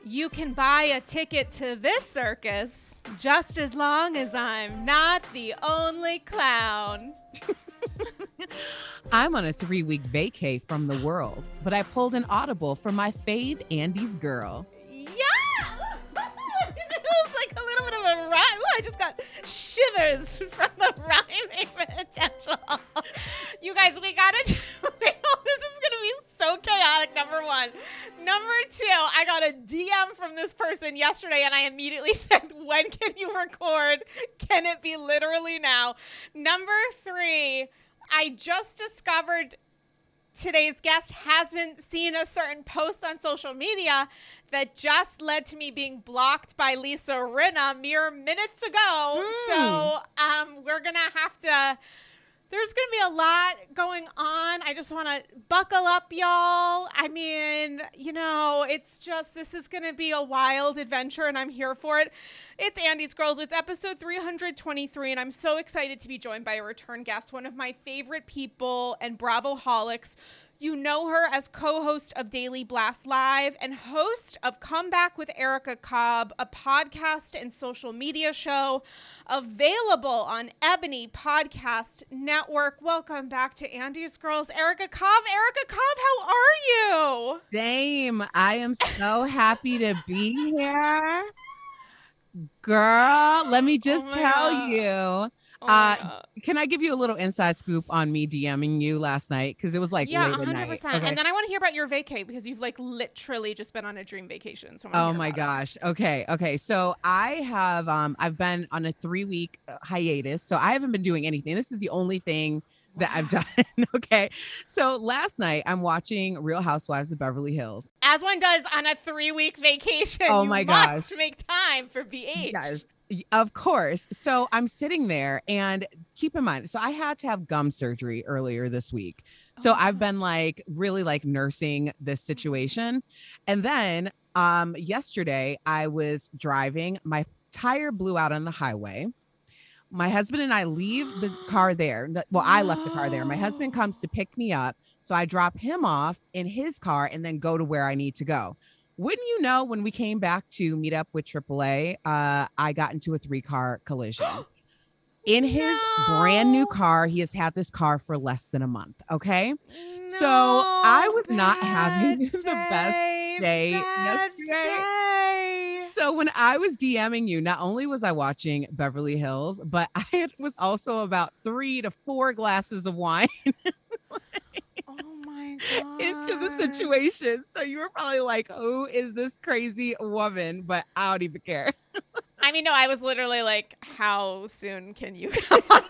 You can buy a ticket to this circus just as long as I'm not the only clown. I'm on a 3-week vacay from the world, but I pulled an audible for my fave Andy's girl. Yeah! It was like a little bit of a rhyme. Ooh, I just got shivers from the rhyming potential. You guys, we gotta this is gonna be so chaotic, number one. Number two, I got a DM from this person yesterday and I immediately said, when can you record? Can it be literally now? Number three, I just discovered today's guest hasn't seen a certain post on social media that just led to me being blocked by Lisa Rinna mere minutes ago. So we're going to have to, there's going to be a lot going on. I just want to buckle up, y'all. I mean, you know, it's just, this is going to be a wild adventure and I'm here for it. It's Andy's Girls. It's episode 323 and I'm so excited to be joined by a return guest, one of my favorite people and Bravoholics. You know her as co-host of Daily Blast Live and host of Comeback with Erica Cobb, a podcast and social media show available on Ebony Podcast Network. Welcome back to Andy's Girls, Erica Cobb. Erica Cobb, how are you? Dame, I am so happy to be here. Girl, let me just tell you. Can I give you a little inside scoop on me DMing you last night? Because it was like late at 100%. night. Okay. And then I want to hear about your vacay because you've like literally just been on a dream vacation. So oh my gosh. Okay. So I have I've been on a 3-week hiatus. So I haven't been doing anything. This is the only thing that I've done. Okay. So last night I'm watching Real Housewives of Beverly Hills. As one does on a 3-week vacation. Oh my gosh. Must make time for BH. Yes. Of course. So I'm sitting there and keep in mind, so I had to have gum surgery earlier this week. So I've been like really like nursing this situation. And then yesterday I was driving, my tire blew out on the highway. My husband and I leave the car there. Well, I left the car there. My husband comes to pick me up. So I drop him off in his car and then go to where I need to go. Wouldn't you know, when we came back to meet up with AAA, I got into a 3-car collision. In his brand new car, he has had this car for less than a month. Okay. So I was not having the best day yesterday. So when I was DMing you, not only was I watching Beverly Hills, but I was also about 3 to 4 glasses of wine. Into the situation. So you were probably like, who is this crazy woman? But I don't even care. I mean, no, I was literally like, how soon can you come on?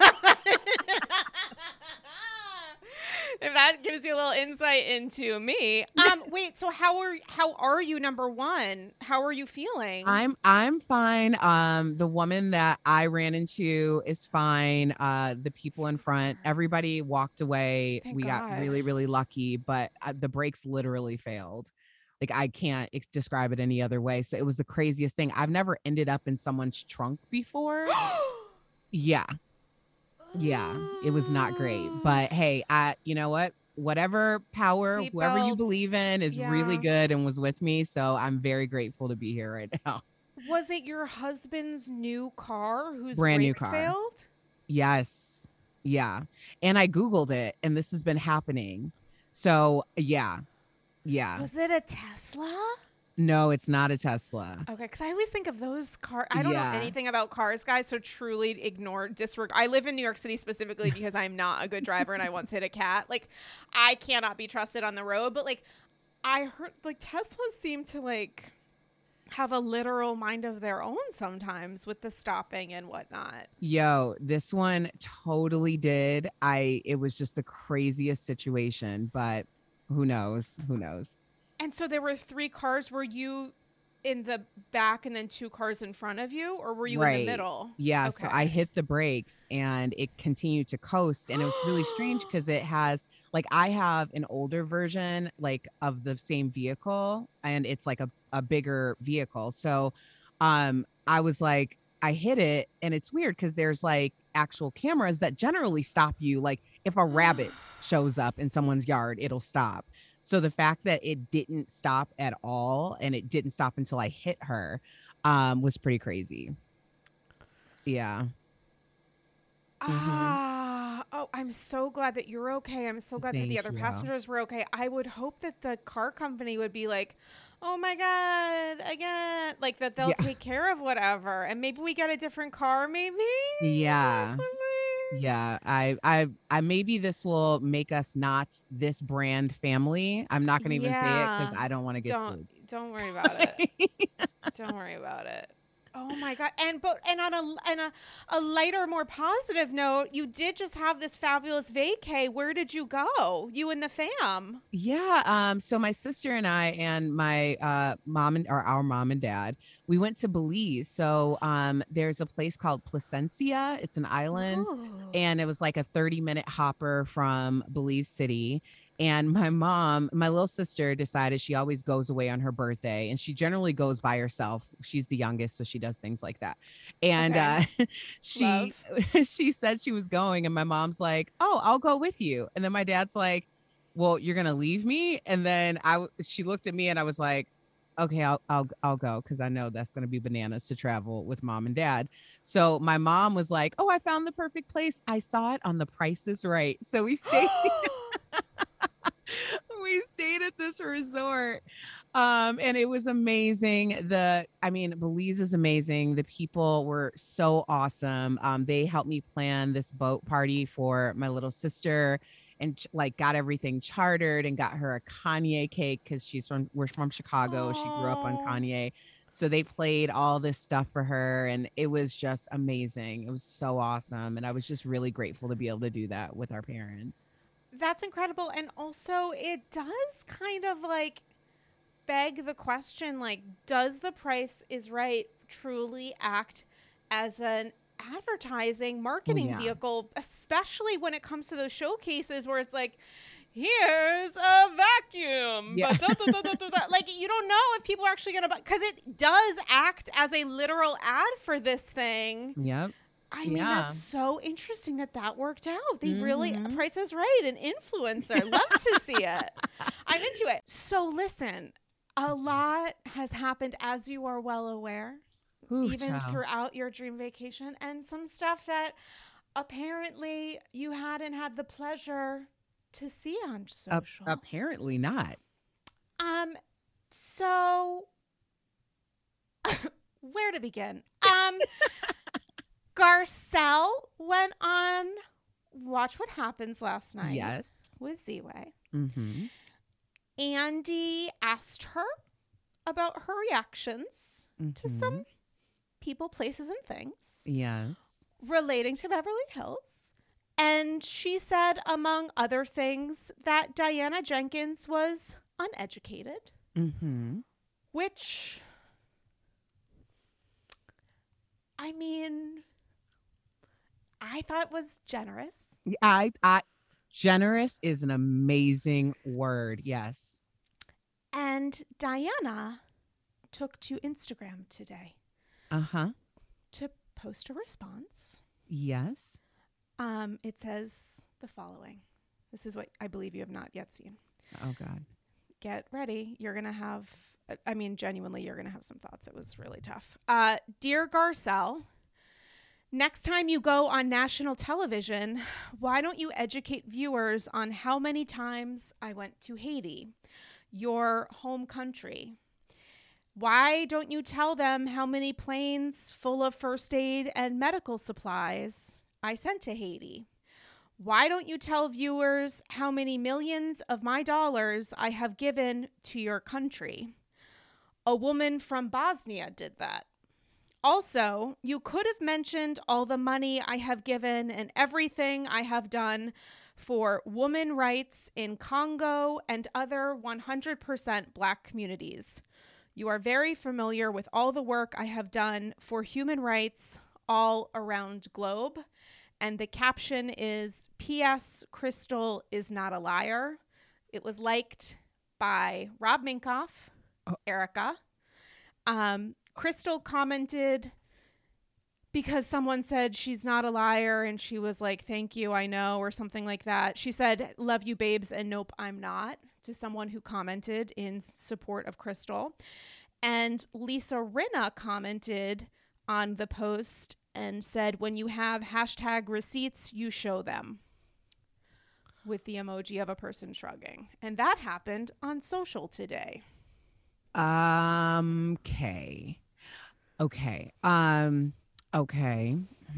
If that gives you a little insight into me. Wait, so how are you, number one? How are you feeling? I'm fine. The woman that I ran into is fine. The people in front, everybody walked away. Thank we God. got really, really lucky, but the brakes literally failed. Like, I can't describe it any other way. So it was the craziest thing. I've never ended up in someone's trunk before. Yeah, it was not great. But hey, you know what? Whatever power, whoever you believe in is really good and was with me. So I'm very grateful to be here right now. Was it your husband's new car whose brand new brakes car failed? Yes. Yeah. And I Googled it and this has been happening. So yeah. Was it a Tesla? No, it's not a Tesla. Okay, because I always think of those cars. I don't know anything about cars, guys, so truly disregard. I live in New York City specifically because I'm not a good driver and I once hit a cat. Like, I cannot be trusted on the road. But, like, I heard, like, Teslas seem to, like, have a literal mind of their own sometimes with the stopping and whatnot. Yo, this one totally did. It was just the craziest situation, but who knows? And so there were 3 cars. Were you in the back and then 2 cars in front of you, or were you in the middle? Yeah. Okay. So I hit the brakes and it continued to coast. And it was really strange because it has, like, I have an older version, like, of the same vehicle, and it's like a bigger vehicle. So I was like, I hit it, and it's weird because there's like actual cameras that generally stop you. Like, if a rabbit shows up in someone's yard, it'll stop. So the fact that it didn't stop at all, and it didn't stop until I hit her, was pretty crazy. Yeah. Mm-hmm. Oh, I'm so glad that you're okay. I'm so glad that the Thank other you. passengers were okay. I would hope that the car company would be like, oh my God, again, like that they'll Yeah. take care of whatever. And maybe we get a different car, maybe. Yeah. Possibly. Yeah, I maybe this will make us not this brand family. I'm not gonna even say it because Yeah. I don't want to get sued. Don't worry about it. Don't worry about it. Oh my God. And on a lighter, more positive note, you did just have this fabulous vacay. Where did you go? You and the fam. Yeah. So my sister and I and my our mom and dad, we went to Belize. So there's a place called Placencia. It's an island, Ooh. and it was like a 30-minute hopper from Belize City. And my little sister decided she always goes away on her birthday, and she generally goes by herself. She's the youngest, so she does things like that. And Okay. she she said she was going, and my mom's like, "Oh, I'll go with you." And then my dad's like, "Well, you're gonna leave me?" And then she looked at me, and I was like, "Okay, I'll go, because I know that's gonna be bananas to travel with mom and dad." So my mom was like, "Oh, I found the perfect place. I saw it on The Price is Right." So we stayed. We stayed at this resort. And it was amazing. Belize is amazing. The people were so awesome. They helped me plan this boat party for my little sister, and like got everything chartered, and got her a Kanye cake because we're from Chicago. She grew up on Oh, Kanye. So they played all this stuff for her, and it was just amazing. It was so awesome. And I was just really grateful to be able to do that with our parents. that's incredible. And also, it does kind of like beg the question, like, does The Price is Right truly act as an advertising Oh, marketing yeah. vehicle, especially when it comes to those showcases where it's like, here's a vacuum, Yeah. but like, you don't know if people are actually gonna buy, because it does act as a literal ad for this thing. Yep. I mean, Yeah. that's so interesting that worked out. They really, Mhm. Price is Right, an influencer. Love to see it. I'm into it. So listen, a lot has happened, as you are well aware, Ooh, even child. throughout your dream vacation, and some stuff that apparently you hadn't had the pleasure to see on social. Apparently not. So where to begin? Garcelle went on Watch What Happens last night. Yes. With Z-Way. Mm-hmm. Andy asked her about her reactions to some people, places, and things Yes. relating to Beverly Hills. And she said, among other things, that Diana Jenkins was uneducated, Mm-hmm. which, I mean, I thought was generous. I generous is an amazing word. Yes. And Diana took to Instagram today Uh-huh. to post a response. Yes. It says the following. This is what I believe you have not yet seen. Oh God. Get ready. You're going to have, genuinely, you're going to have some thoughts. It was really tough. Dear Garcelle, next time you go on national television, why don't you educate viewers on how many times I went to Haiti, your home country? Why don't you tell them how many planes full of first aid and medical supplies I sent to Haiti? Why don't you tell viewers how many millions of my dollars I have given to your country? A woman from Bosnia did that. Also, you could have mentioned all the money I have given and everything I have done for women rights in Congo and other 100% Black communities. You are very familiar with all the work I have done for human rights all around globe. And the caption is, P.S. Crystal is not a liar. It was liked by Rob Minkoff, Erica. Crystal commented, because someone said she's not a liar, and she was like, thank you, I know, or something like that. She said, love you, babes, and nope, I'm not, to someone who commented in support of Crystal. And Lisa Rinna commented on the post and said, when you have hashtag receipts, you show them, with the emoji of a person shrugging. And that happened on social today. Okay. Okay.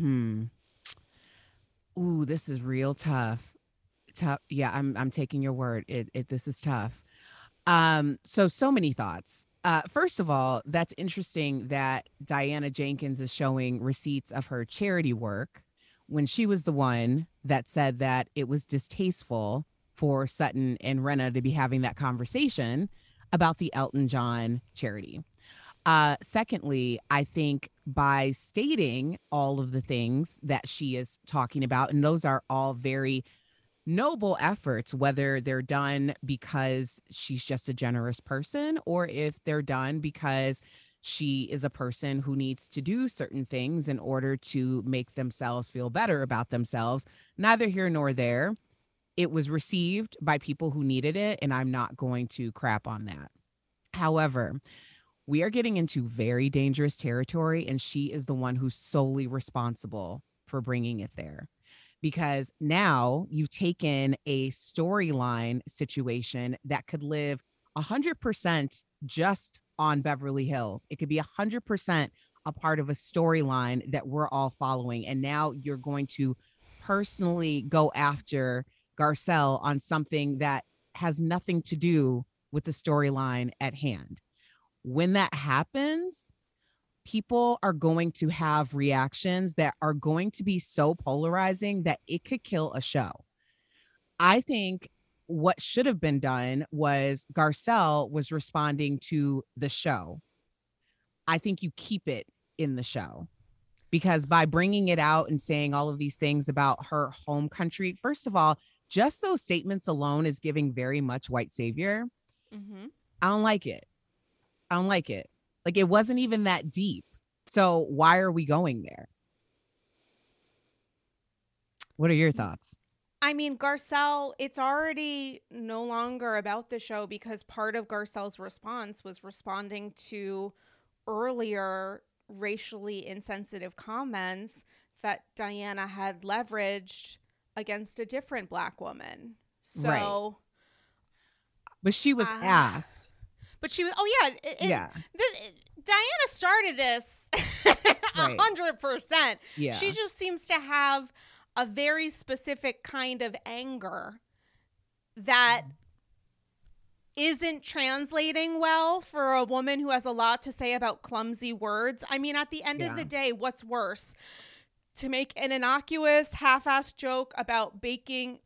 Ooh, this is real tough. Yeah, I'm taking your word. This is tough. So many thoughts. First of all, that's interesting that Diana Jenkins is showing receipts of her charity work when she was the one that said that it was distasteful for Sutton and Rinna to be having that conversation about the Elton John charity. Secondly, I think by stating all of the things that she is talking about, and those are all very noble efforts, whether they're done because she's just a generous person or if they're done because she is a person who needs to do certain things in order to make themselves feel better about themselves. Neither here nor there. It was received by people who needed it, and I'm not going to crap on that. However, we are getting into very dangerous territory, and she is the one who's solely responsible for bringing it there. Because now you've taken a storyline situation that could live 100% just on Beverly Hills. It could be 100% a part of a storyline that we're all following. And now you're going to personally go after Garcelle on something that has nothing to do with the storyline at hand. When that happens, people are going to have reactions that are going to be so polarizing that it could kill a show. I think what should have been done was Garcelle was responding to the show. I think you keep it in the show, because by bringing it out and saying all of these things about her home country, first of all, just those statements alone is giving very much white savior. Mm-hmm. I don't like it. Like, it wasn't even that deep. So why are we going there? What are your thoughts? I mean, Garcelle, it's already no longer about the show, because part of Garcelle's response was responding to earlier racially insensitive comments that Diana had leveraged against a different Black woman. So, right. But she was asked. But she was, Diana started this 100%. Yeah. She just seems to have a very specific kind of anger that isn't translating well for a woman who has a lot to say about clumsy words. I mean, at the end of the day, what's worse? To make an innocuous, half-assed joke about bacon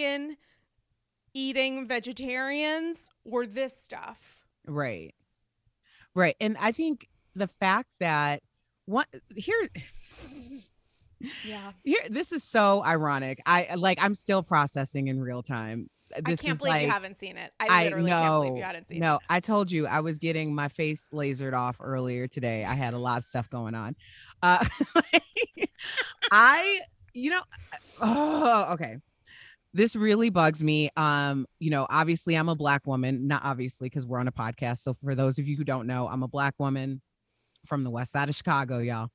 eating vegetarians, or this stuff? Right. And I think the fact that this is so ironic. I'm still processing in real time. I can't believe you haven't seen it. I literally can't believe you hadn't seen it. No, I told you I was getting my face lasered off earlier today. I had a lot of stuff going on. Okay. This really bugs me. Obviously I'm a Black woman, not obviously, because we're on a podcast. So for those of you who don't know, I'm a Black woman from the west side of Chicago, y'all.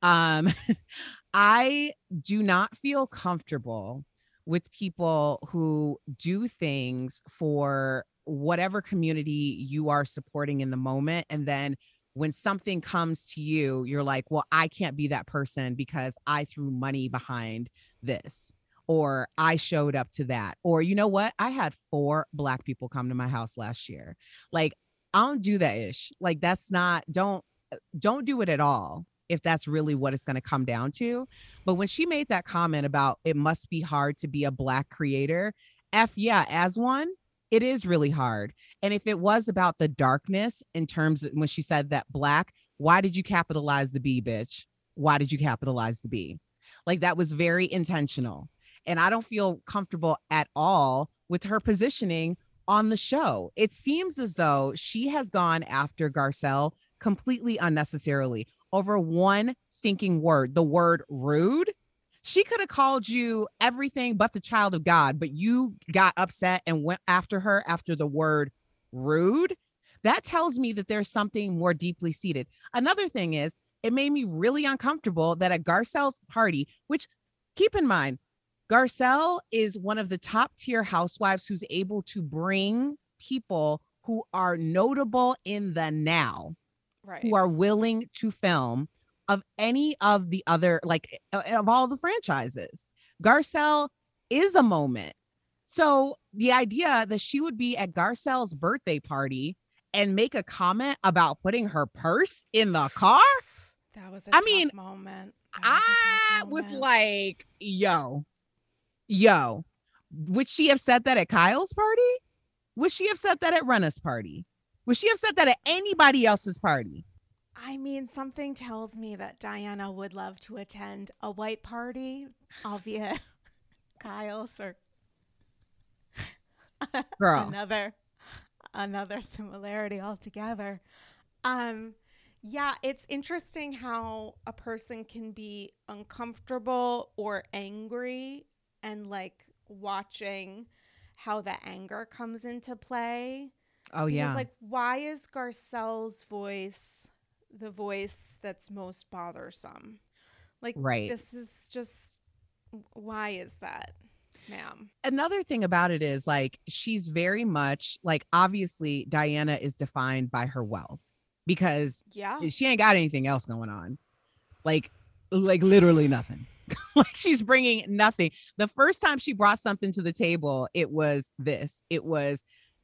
I do not feel comfortable with people who do things for whatever community you are supporting in the moment. And then when something comes to you, you're like, well, I can't be that person because I threw money behind this, or I showed up to that. Or, you know what? I had 4 Black people come to my house last year. Like, I don't do that ish. Like, that's not, don't do it at all, if that's really what it's going to come down to. But when she made that comment about it must be hard to be a Black creator, as one, it is really hard. And if it was about the darkness in terms of when she said that Black, why did you capitalize the B, bitch? Why did you capitalize the B? Like, that was very intentional. And I don't feel comfortable at all with her positioning on the show. It seems as though she has gone after Garcelle completely unnecessarily. over one stinking word, the word rude. She could have called you everything but the child of God, but you got upset and went after her after the word rude. That tells me that there's something more deeply seated. Another thing is, it made me really uncomfortable that at Garcelle's party, which keep in mind, Garcelle is one of the top tier housewives who's able to bring people who are notable in the now, Right. who are willing to film of any of the other, like of all the franchises. Garcelle is a moment. So the idea that she would be at Garcelle's birthday party and make a comment about putting her purse in the car. That was a I tough mean, moment. I was like, yo, would she have said that at Kyle's party? Would she have said that at Renna's party? Would she have said that at anybody else's party? I mean, something tells me that Diana would love to attend a white party, albeit Kyle's or Girl. another similarity altogether. Yeah, it's interesting how a person can be uncomfortable or angry and like watching how the anger comes into play. Oh, Because, yeah. like, why is Garcelle's voice the voice that's most bothersome? Like, Right. this is just, why is that, ma'am? Another thing about it is like, she's very much like, obviously, Diana is defined by her wealth because Yeah. she ain't got anything else going on. Like literally nothing. Like she's bringing nothing. The first time she brought something to the table, it was this. It was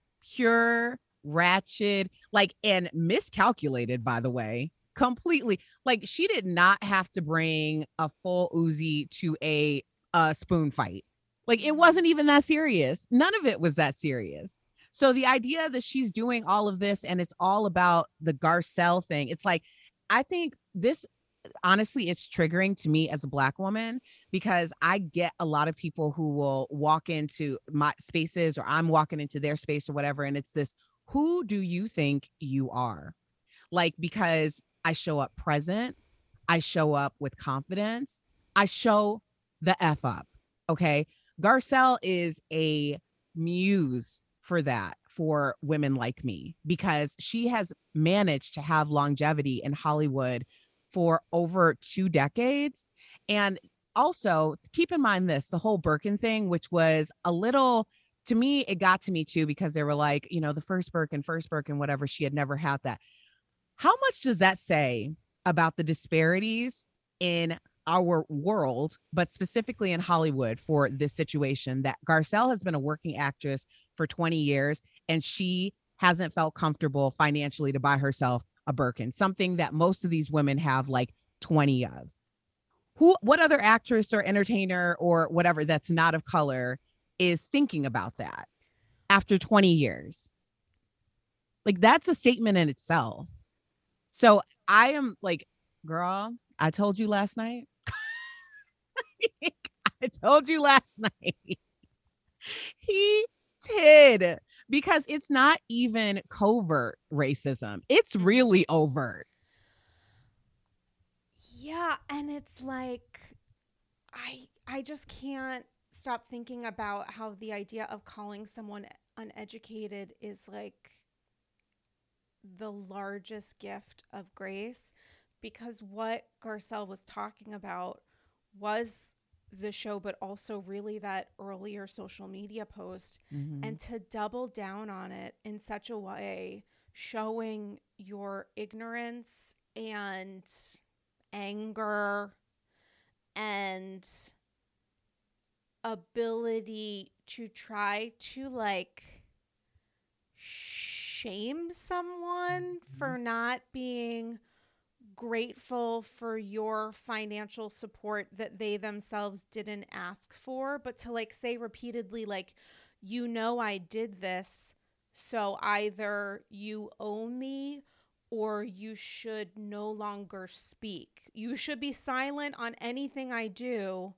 pure ratchet, like, and miscalculated, by the way, completely. Like she did not have to bring a full Uzi to a spoon fight. Like it wasn't even that serious. None of it was that serious. So the idea that she's doing all of this and it's all about the Garcelle thing, it's like, I think this, honestly, it's triggering to me as a Black woman because I get a lot of people who will walk into my spaces or I'm walking into their space or whatever. And it's this, who do you think you are? Like, because I show up present, I show up with confidence, I show the F up. Okay. Garcelle is a muse for that, for women like me, because she has managed to have longevity in Hollywood for over 2 decades. And also keep in mind this, the whole Birkin thing, which was a little, to me, it got to me too, because they were like, you know, the first Birkin, whatever, she had never had that. How much does that say about the disparities in our world, but specifically in Hollywood for this situation, that Garcelle has been a working actress for 20 years and she hasn't felt comfortable financially to buy herself a Birkin, something that most of these women have like 20 of. What other actress or entertainer or whatever that's not of color is thinking about that after 20 years? Like that's a statement in itself. So I am like, girl, I told you last night. I told you last night. He did, because it's not even covert racism. It's really overt. Yeah, and it's like I just can't stop thinking about how the idea of calling someone uneducated is like the largest gift of grace, because what Garcelle was talking about was the show, but also really that earlier social media post. Mm-hmm. And to double down on it in such a way, showing your ignorance and anger and ability to try to like shame someone for not being grateful for your financial support that they themselves didn't ask for, but to like say repeatedly, like, you know, I did this, so either you owe me or you should no longer speak. You should be silent on anything I do.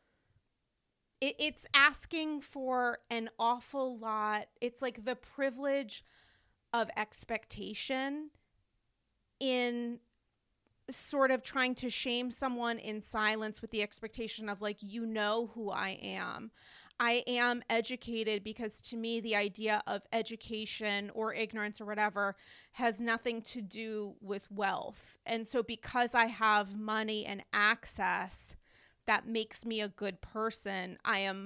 It's asking for an awful lot. It's like the privilege of expectation in sort of trying to shame someone in silence with the expectation of like, you know who I am. I am educated, because to me, the idea of education or ignorance or whatever has nothing to do with wealth. And so because I have money and access, that makes me a good person.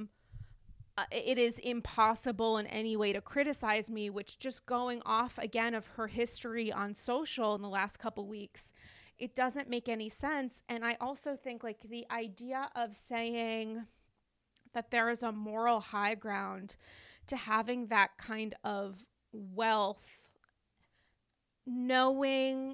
It is impossible in any way to criticize me, which, just going off again of her history on social in the last couple weeks, it doesn't make any sense. And I also think like the idea of saying that there is a moral high ground to having that kind of wealth, knowing,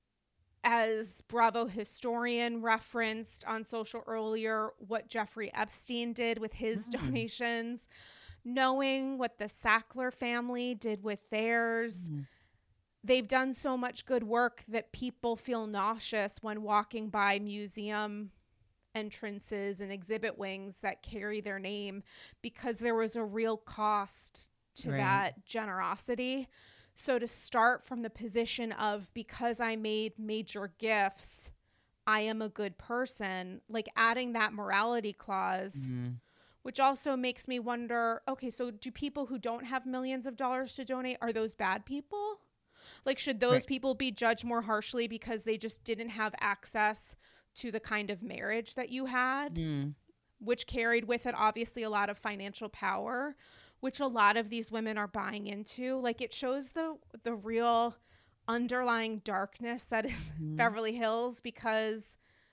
as Bravo historian referenced on social earlier, what Jeffrey Epstein did with his donations, knowing what the Sackler family did with theirs. They've done so much good work that people feel nauseous when walking by museum entrances and exhibit wings that carry their name, because there was a real cost to that generosity. So to start from the position of, because I made major gifts, I am a good person, like adding that morality clause, which also makes me wonder, okay, so do people who don't have millions of dollars to donate, are those bad people? Like, should those people be judged more harshly because they just didn't have access to the kind of marriage that you had, which carried with it obviously a lot of financial power, which a lot of these women are buying into? Like, it shows the real underlying darkness that is Beverly Hills, because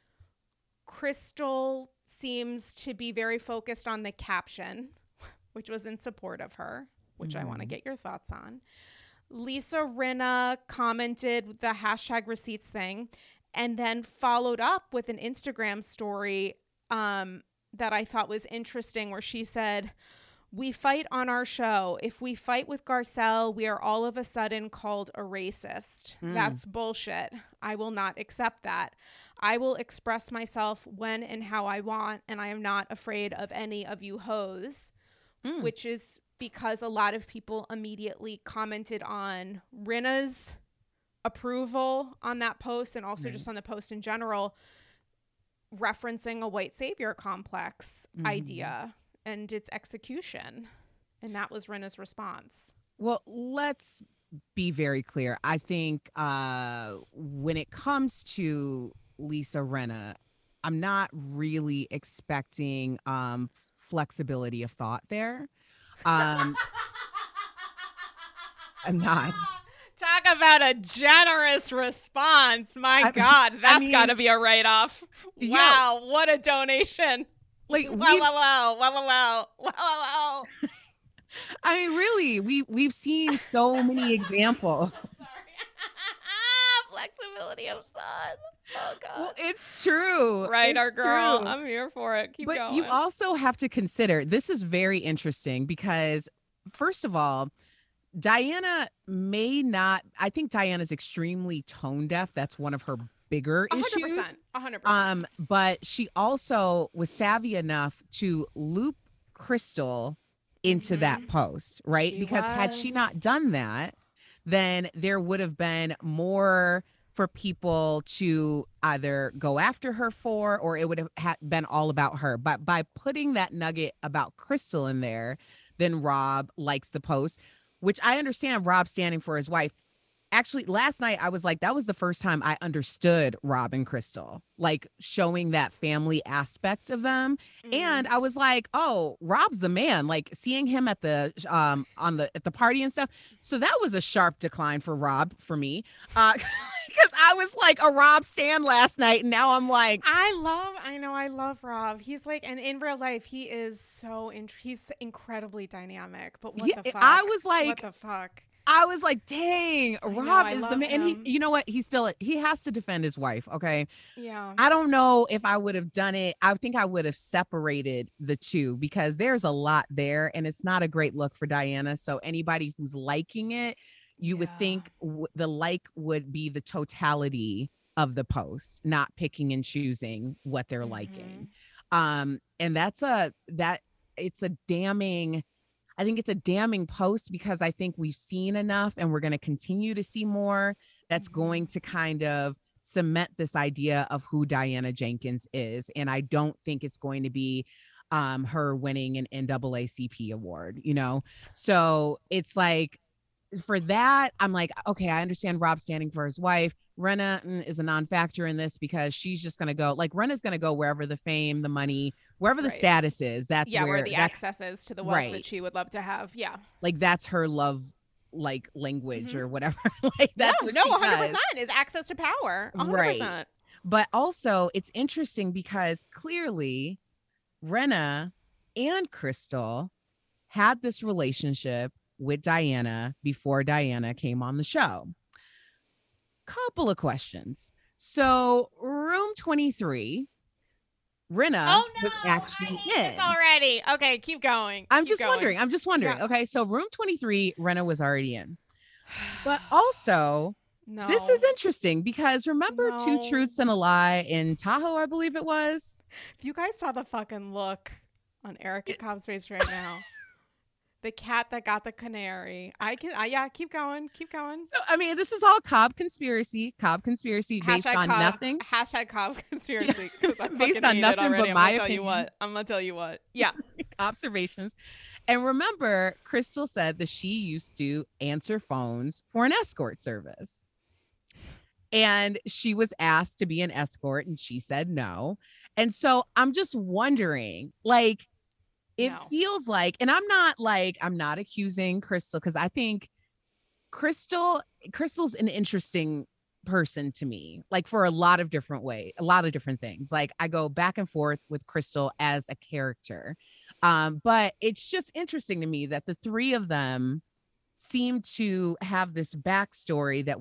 Crystal seems to be very focused on the caption, which was in support of her, which I want to get your thoughts on. Lisa Rinna commented the hashtag receipts thing, and then followed up with an Instagram story that I thought was interesting, where she said, "We fight on our show. If we fight with Garcelle, we are all of a sudden called a racist. That's bullshit. I will not accept that. I will express myself when and how I want, and I am not afraid of any of you hoes," which is because a lot of people immediately commented on Rinna's approval on that post, and also just on the post in general, referencing a white savior complex idea and its execution. And that was Rinna's response. Well, let's be very clear. I think when it comes to Lisa Rinna, I'm not really expecting flexibility of thought there. I'm not. Talk about a generous response. My God, that's got to be a write-off. Wow, what a donation. Like, wow. I mean, really, we've seen so many examples. Sorry. Flexibility of thought. Oh, God. Well, it's true. Right, our girl. True. I'm here for it. Keep but going. You also have to consider, this is very interesting, because first of all, Diana may not, I think Diana's extremely tone deaf. That's one of her bigger 100%, issues. 100%. But she also was savvy enough to loop Crystal into that post, right? Because had she not done that, then there would have been more for people to either go after her for, or it would have been all about her. But by putting that nugget about Crystal in there, then Rob likes the post, which I understand Rob standing for his wife. Actually, last night I was like, that was the first time I understood Rob and Crystal, like showing that family aspect of them. And I was like, oh, Rob's the man, like seeing him at the at the party and stuff. So that was a sharp decline for Rob for me. Because I was like a Rob stan last night, and now I'm like, I love Rob. He's like, and in real life, he is he's incredibly dynamic. But what the fuck? I was like, what the fuck? I was like, dang, Rob is the man. And he, you know what? He has to defend his wife. Okay. Yeah. I don't know if I would have done it. I think I would have separated the two, because there's a lot there, and it's not a great look for Diana. So anybody who's liking it, you would think the like would be the totality of the post, not picking and choosing what they're liking. And it's a damning, I think it's a damning post, because I think we've seen enough, and we're going to continue to see more that's going to kind of cement this idea of who Diana Jenkins is. And I don't think it's going to be her winning an NAACP award, you know? So it's like, for that, I'm like, okay, I understand Rob standing for his wife. Rinna is a non-factor in this because she's just going to go, like, Rinna's going to go wherever the fame, the money, wherever the status is. That's where the access is to the wealth that she would love to have. Yeah. Like, that's her love, like, language or whatever. Like, that's what she 100% does. is access to power. 100%. Right. But also, it's interesting because clearly Rinna and Crystal had this relationship with Diana before Diana came on the show. Couple of questions. So, room 23, Rinna was actually in. This already. Okay, keep going. I'm just wondering. Yeah. Okay, so room 23, Rinna was already in. But also, this is interesting because remember Two Truths and a Lie in Tahoe, I believe it was? If you guys saw the fucking look on Erica Cobb's face right now. The cat that got the canary. Keep going. So, I mean, this is all Cobb conspiracy based on nothing. Hashtag Cobb conspiracy. Based on nothing but my opinion. I'm going to tell you what. Yeah. Observations. And remember, Crystal said that she used to answer phones for an escort service. And she was asked to be an escort and she said no. And so I'm just wondering, like, it feels like, and I'm not accusing Crystal because I think Crystal's an interesting person to me, like for a lot of different things. Like I go back and forth with Crystal as a character. But it's just interesting to me that the three of them seem to have this backstory that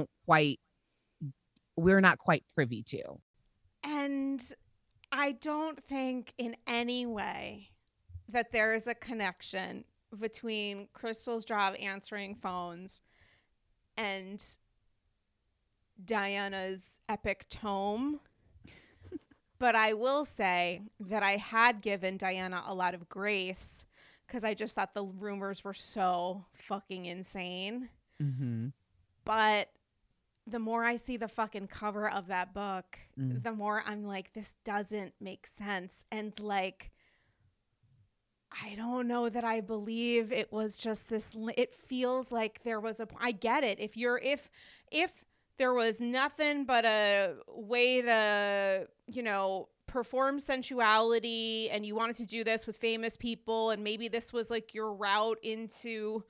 we're not quite privy to. And I don't think in any way that there is a connection between Crystal's job answering phones and Diana's epic tome. But I will say that I had given Diana a lot of grace because I just thought the rumors were so fucking insane. Mm-hmm. But the more I see the fucking cover of that book, the more I'm like, this doesn't make sense. And like, I don't know that I believe it was just this. It feels like there was I get it. If there was nothing but a way to, perform sensuality and you wanted to do this with famous people and maybe this was like your route into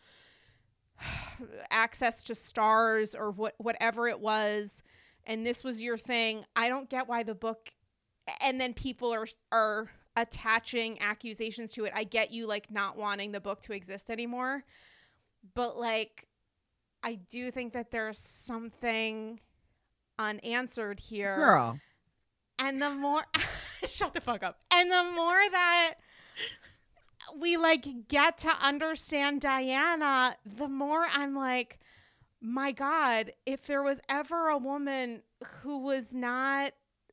access to stars or whatever it was, and this was your thing, I don't get why the book, and then people are attaching accusations to it. I get you like not wanting the book to exist anymore, but like I do think that there's something unanswered here, girl. And the more shut the fuck up. And the more that we like get to understand Diana, the more I'm like, my God, if there was ever a woman who was not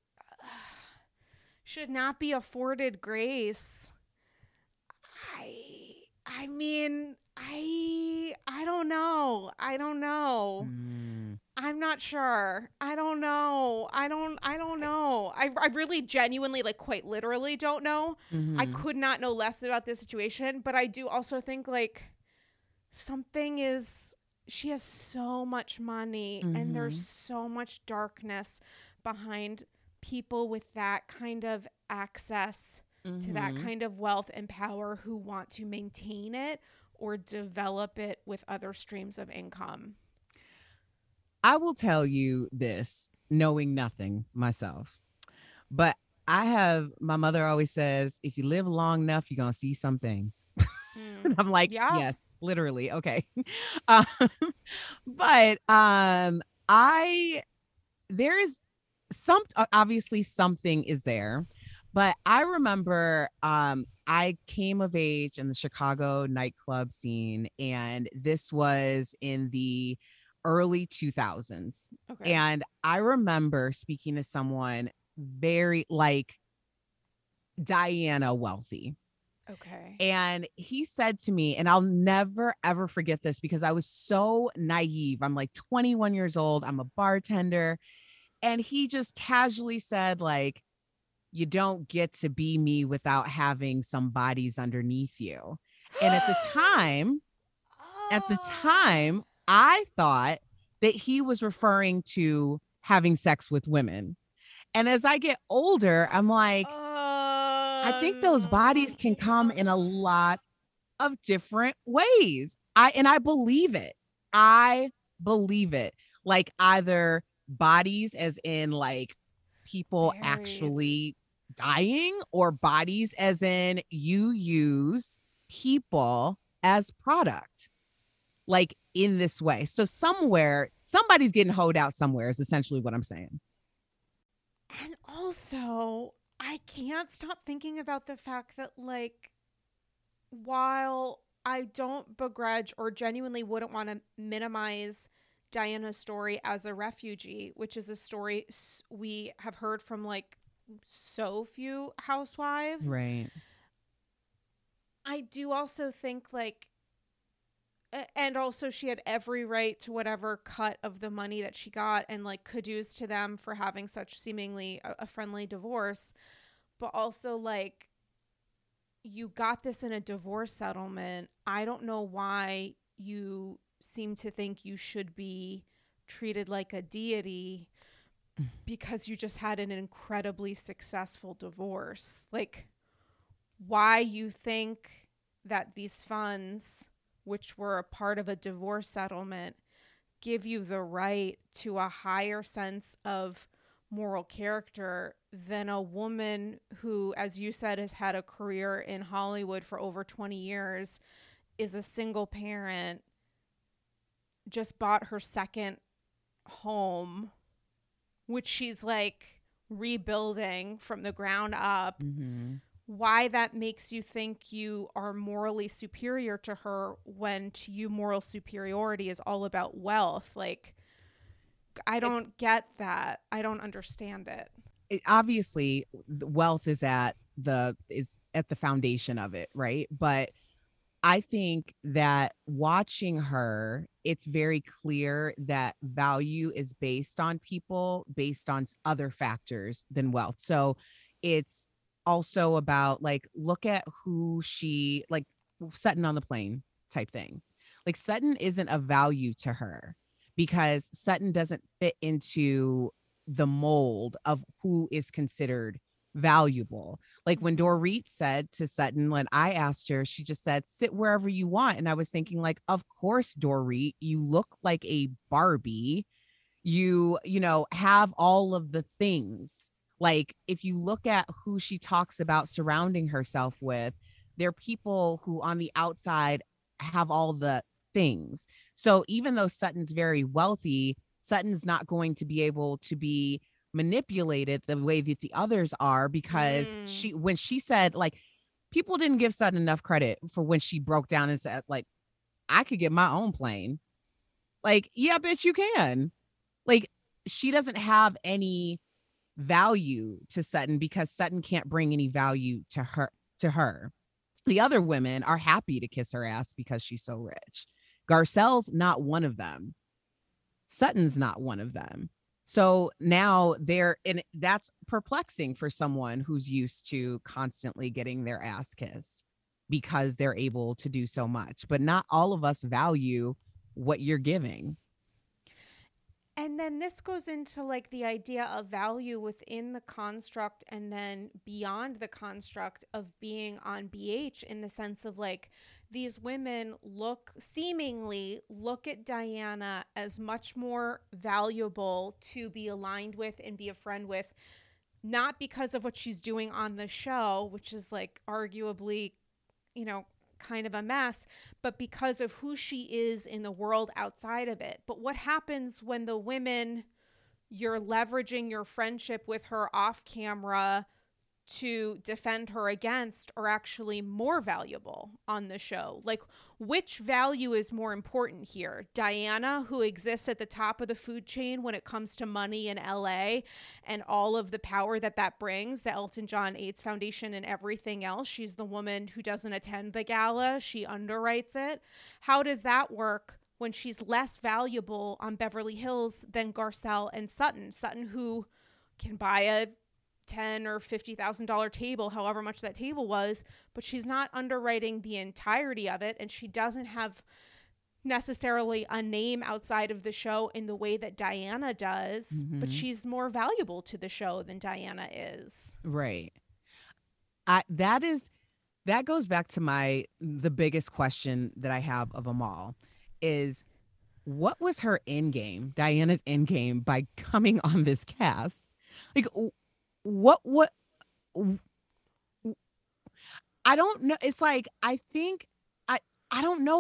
should not be afforded grace, I mean, I don't know. I'm not sure. I don't know. I don't know. I really genuinely, like quite literally don't know. Mm-hmm. I could not know less about this situation, but I do also think like she has so much money and there's so much darkness behind people with that kind of access to that kind of wealth and power who want to maintain it or develop it with other streams of income. I will tell you this, knowing nothing myself, but my mother always says, if you live long enough, you're going to see some things. I'm like, yes, literally. Okay. But there is obviously something is there. But I remember I came of age in the Chicago nightclub scene, and this was in the early 2000s. Okay. And I remember speaking to someone very like Diana wealthy. Okay. And he said to me, and I'll never, ever forget this because I was so naive. I'm like 21 years old. I'm a bartender. And he just casually said, like, you don't get to be me without having some bodies underneath you. And at the time, I thought that he was referring to having sex with women. And as I get older, I'm like, I think those bodies can come in a lot of different ways. I believe it. I believe it. Like either bodies as in like people actually dying, or bodies as in you use people as product, like in this way. So somewhere somebody's getting hoed out somewhere is essentially what I'm saying. And also, I can't stop thinking about the fact that, like, while I don't begrudge or genuinely wouldn't want to minimize Diana's story as a refugee, which is a story we have heard from like so few housewives. Right. I do also think like, and also she had every right to whatever cut of the money that she got, and like kudos to them for having such seemingly a friendly divorce. But also like, you got this in a divorce settlement. I don't know why you seem to think you should be treated like a deity because you just had an incredibly successful divorce. Like, why you think that these funds, which were a part of a divorce settlement, give you the right to a higher sense of moral character than a woman who, as you said, has had a career in Hollywood for over 20 years, is a single parent, just bought her second home, which she's like rebuilding from the ground up. Mm-hmm. Why that makes you think you are morally superior to her, when to you moral superiority is all about wealth. Like, I don't get that. I don't understand it. Obviously wealth is at the foundation of it, right? But I think that watching her, it's very clear that value is based on people, based on other factors than wealth. So it's also about like, look at who she, like Sutton on the plane type thing. Like Sutton isn't a value to her because Sutton doesn't fit into the mold of who is considered valuable. Like when Dorit said to Sutton, when I asked her, she just said, sit wherever you want. And I was thinking like, of course, Dorit, you look like a Barbie. You know, have all of the things. Like if you look at who she talks about surrounding herself with, they're people who on the outside have all the things. So even though Sutton's very wealthy, Sutton's not going to be able to be manipulated the way that the others are, because when she said, like, people didn't give Sutton enough credit for when she broke down and said, like, I could get my own plane. Like, yeah, bitch, you can. Like, she doesn't have any value to Sutton because Sutton can't bring any value to her. The other women are happy to kiss her ass because she's so rich. Garcelle's not one of them. Sutton's not one of them. So now and that's perplexing for someone who's used to constantly getting their ass kissed because they're able to do so much. But not all of us value what you're giving. And then this goes into like the idea of value within the construct and then beyond the construct of being on BH, in the sense of like, these women seemingly look at Diana as much more valuable to be aligned with and be a friend with, not because of what she's doing on the show, which is like arguably, you know, kind of a mess, but because of who she is in the world outside of it. But what happens when the women you're leveraging your friendship with her off camera to defend her against are actually more valuable on the show? Like, which value is more important here? Diana, who exists at the top of the food chain when it comes to money in LA and all of the power that brings, the Elton John AIDS Foundation and everything else. She's the woman who doesn't attend the gala. She underwrites it. How does that work when she's less valuable on Beverly Hills than Garcelle and Sutton. Sutton, who can buy a $10,000 or $50,000 table, however much that table was, but she's not underwriting the entirety of it, and she doesn't have necessarily a name outside of the show in the way that Diana does, but she's more valuable to the show than Diana is. Right. That goes back to the biggest question that I have of them all is, what was her end game, Diana's end game, by coming on this cast? Like, what I don't know. It's like, I don't know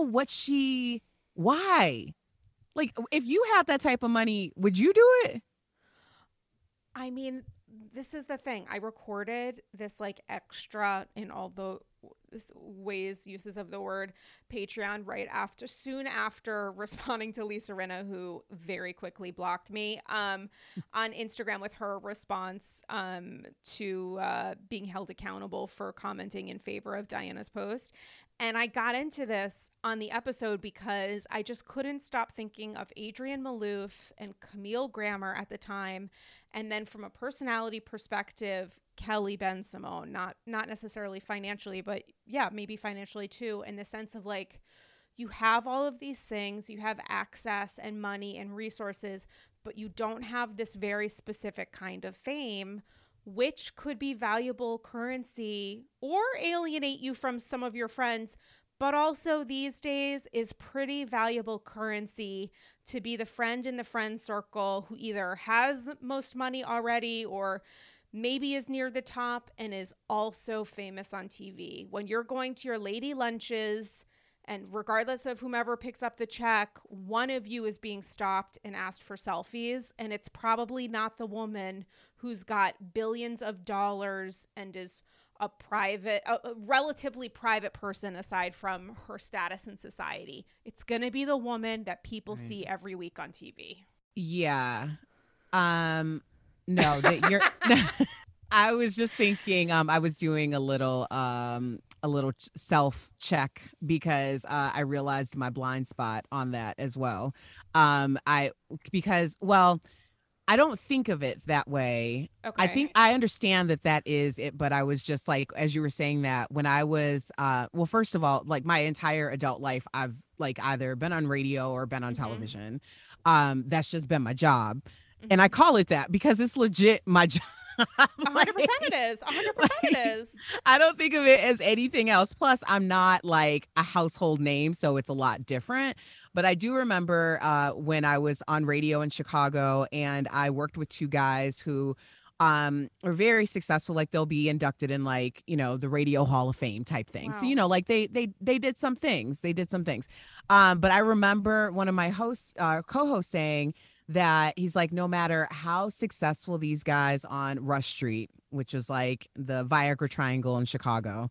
why? Like, if you had that type of money, would you do it? I mean, this is the thing. I recorded this like extra in all the uses of the word Patreon soon after responding to Lisa Rinna, who very quickly blocked me on Instagram with her response to being held accountable for commenting in favor of Diana's post. And I got into this on the episode because I just couldn't stop thinking of Adrienne Maloof and Camille Grammer at the time. And then from a personality perspective, Kelly Bensimon, not necessarily financially, but yeah, maybe financially too, in the sense of like, you have all of these things, you have access and money and resources, but you don't have this very specific kind of fame, which could be valuable currency or alienate you from some of your friends, but also these days is pretty valuable currency to be the friend in the friend circle who either has the most money already or maybe is near the top and is also famous on TV. When you're going to your lady lunches, and regardless of whomever picks up the check, one of you is being stopped and asked for selfies. And it's probably not the woman who's got billions of dollars and is a relatively private person aside from her status in society. It's going to be the woman that people see every week on TV. Yeah. No, that you're I was just thinking, I was doing a little self check because I realized my blind spot on that as well. I don't think of it that way. Okay. I think I understand that is it, but I was just like, as you were saying that, when I was, well, first of all, like my entire adult life, I've like either been on radio or been on television. That's just been my job. And I call it that because it's legit my job. 100% it is. 100% it is. I don't think of it as anything else. Plus, I'm not like a household name, so it's a lot different. But I do remember when I was on radio in Chicago and I worked with two guys who are very successful. Like they'll be inducted in like, the Radio Hall of Fame type thing. Wow. So, like they did some things. But I remember one of my co-hosts saying that he's like, no matter how successful these guys on Rush Street, which is like the Viagra Triangle in Chicago,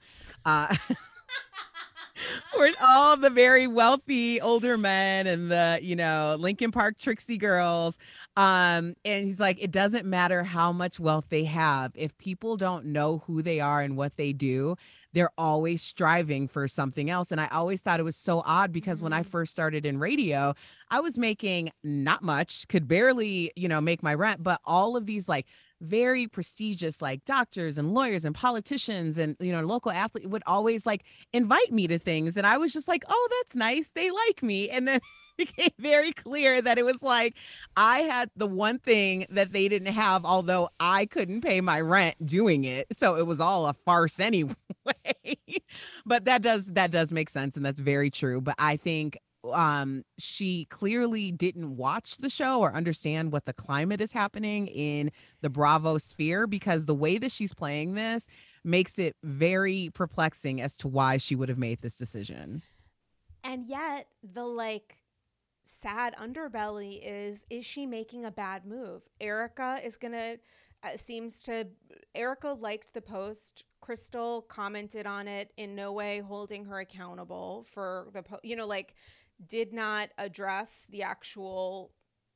where all the very wealthy older men and the, Lincoln Park Trixie girls. And he's like, it doesn't matter how much wealth they have. If people don't know who they are and what they do, they're always striving for something else. And I always thought it was so odd because when I first started in radio, I was making not much, could barely, make my rent, but all of these like very prestigious like doctors and lawyers and politicians and local athletes would always like invite me to things, and I was just like, oh, that's nice, they like me. And then it became very clear that it was like I had the one thing that they didn't have, although I couldn't pay my rent doing it, so it was all a farce anyway. But that does make sense, and that's very true. But I think she clearly didn't watch the show or understand what the climate is happening in the Bravo sphere, because the way that she's playing this makes it very perplexing as to why she would have made this decision. And yet the like sad underbelly is she making a bad move? Erica is gonna Erica liked the post. Crystal commented on it, in no way holding her accountable for the did not address the actual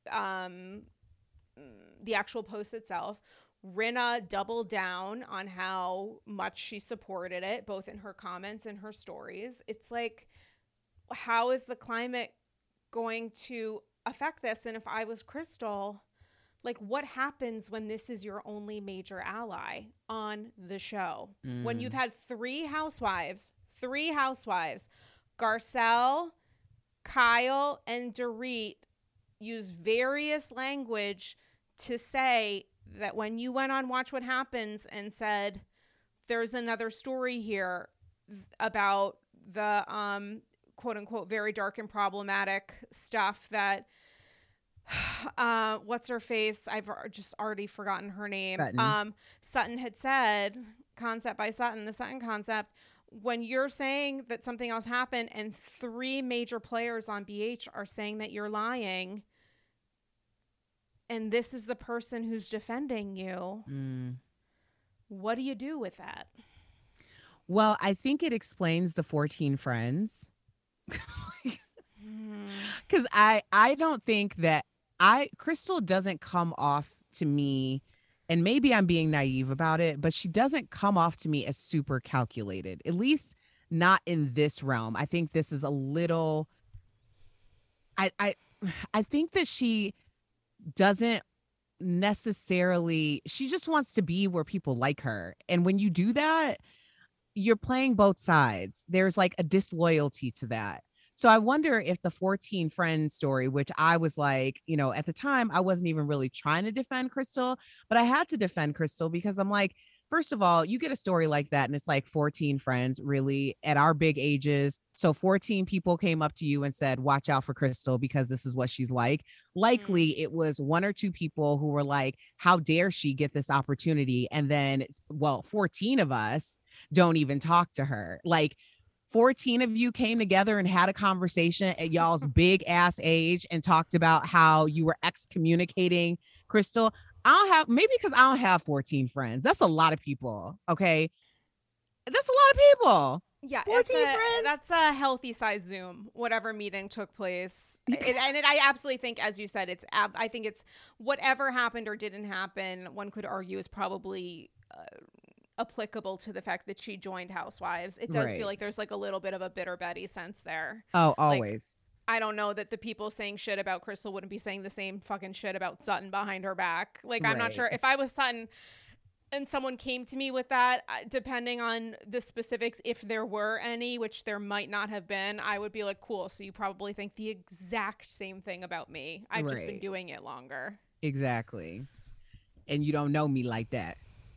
post itself. Rinna doubled down on how much she supported it, both in her comments and her stories. It's like, how is the climate going to affect this? And if I was Crystal, like, what happens when this is your only major ally on the show? When you've had three housewives, Garcelle, Kyle, and Dorit use various language to say that when you went on Watch What Happens and said, there's another story here about the quote unquote very dark and problematic stuff that what's her face? I've just already forgotten her name. Sutton had said, Concept by Sutton, the Sutton Concept. When you're saying that something else happened and three major players on BH are saying that you're lying, and this is the person who's defending you, what do you do with that? Well, I think it explains the 14 friends. Because I don't think that Crystal doesn't come off to me, and maybe I'm being naive about it, but she doesn't come off to me as super calculated, at least not in this realm. I think this is a little, I think that she doesn't necessarily, she just wants to be where people like her. And when you do that, you're playing both sides. There's like a disloyalty to that. So I wonder if the 14 friends story, which I was like, you know, at the time, I wasn't even really trying to defend Crystal, but I had to defend Crystal because I'm like, first of all, you get a story like that and it's like 14 friends really at our big ages. So 14 people came up to you and said, watch out for Crystal because this is what she's like. Likely it was one or two people who were like, how dare she get this opportunity? And then, well, 14 of us don't even talk to her. Like, 14 of you came together and had a conversation at y'all's big ass age and talked about how you were excommunicating Crystal. Maybe because I don't have 14 friends. That's a lot of people. Okay. That's a lot of people. Yeah. 14 friends. That's a healthy size Zoom, whatever meeting took place. I absolutely think, as you said, I think it's whatever happened or didn't happen, one could argue is probably, applicable to the fact that she joined Housewives. It does feel like there's like a little bit of a bitter Betty sense there. Oh, always. Like, I don't know that the people saying shit about Crystal wouldn't be saying the same fucking shit about Sutton behind her back. Like, I'm not sure if I was Sutton and someone came to me with that, depending on the specifics, if there were any, which there might not have been, I would be like, cool. So you probably think the exact same thing about me. I've just been doing it longer. Exactly. And you don't know me like that.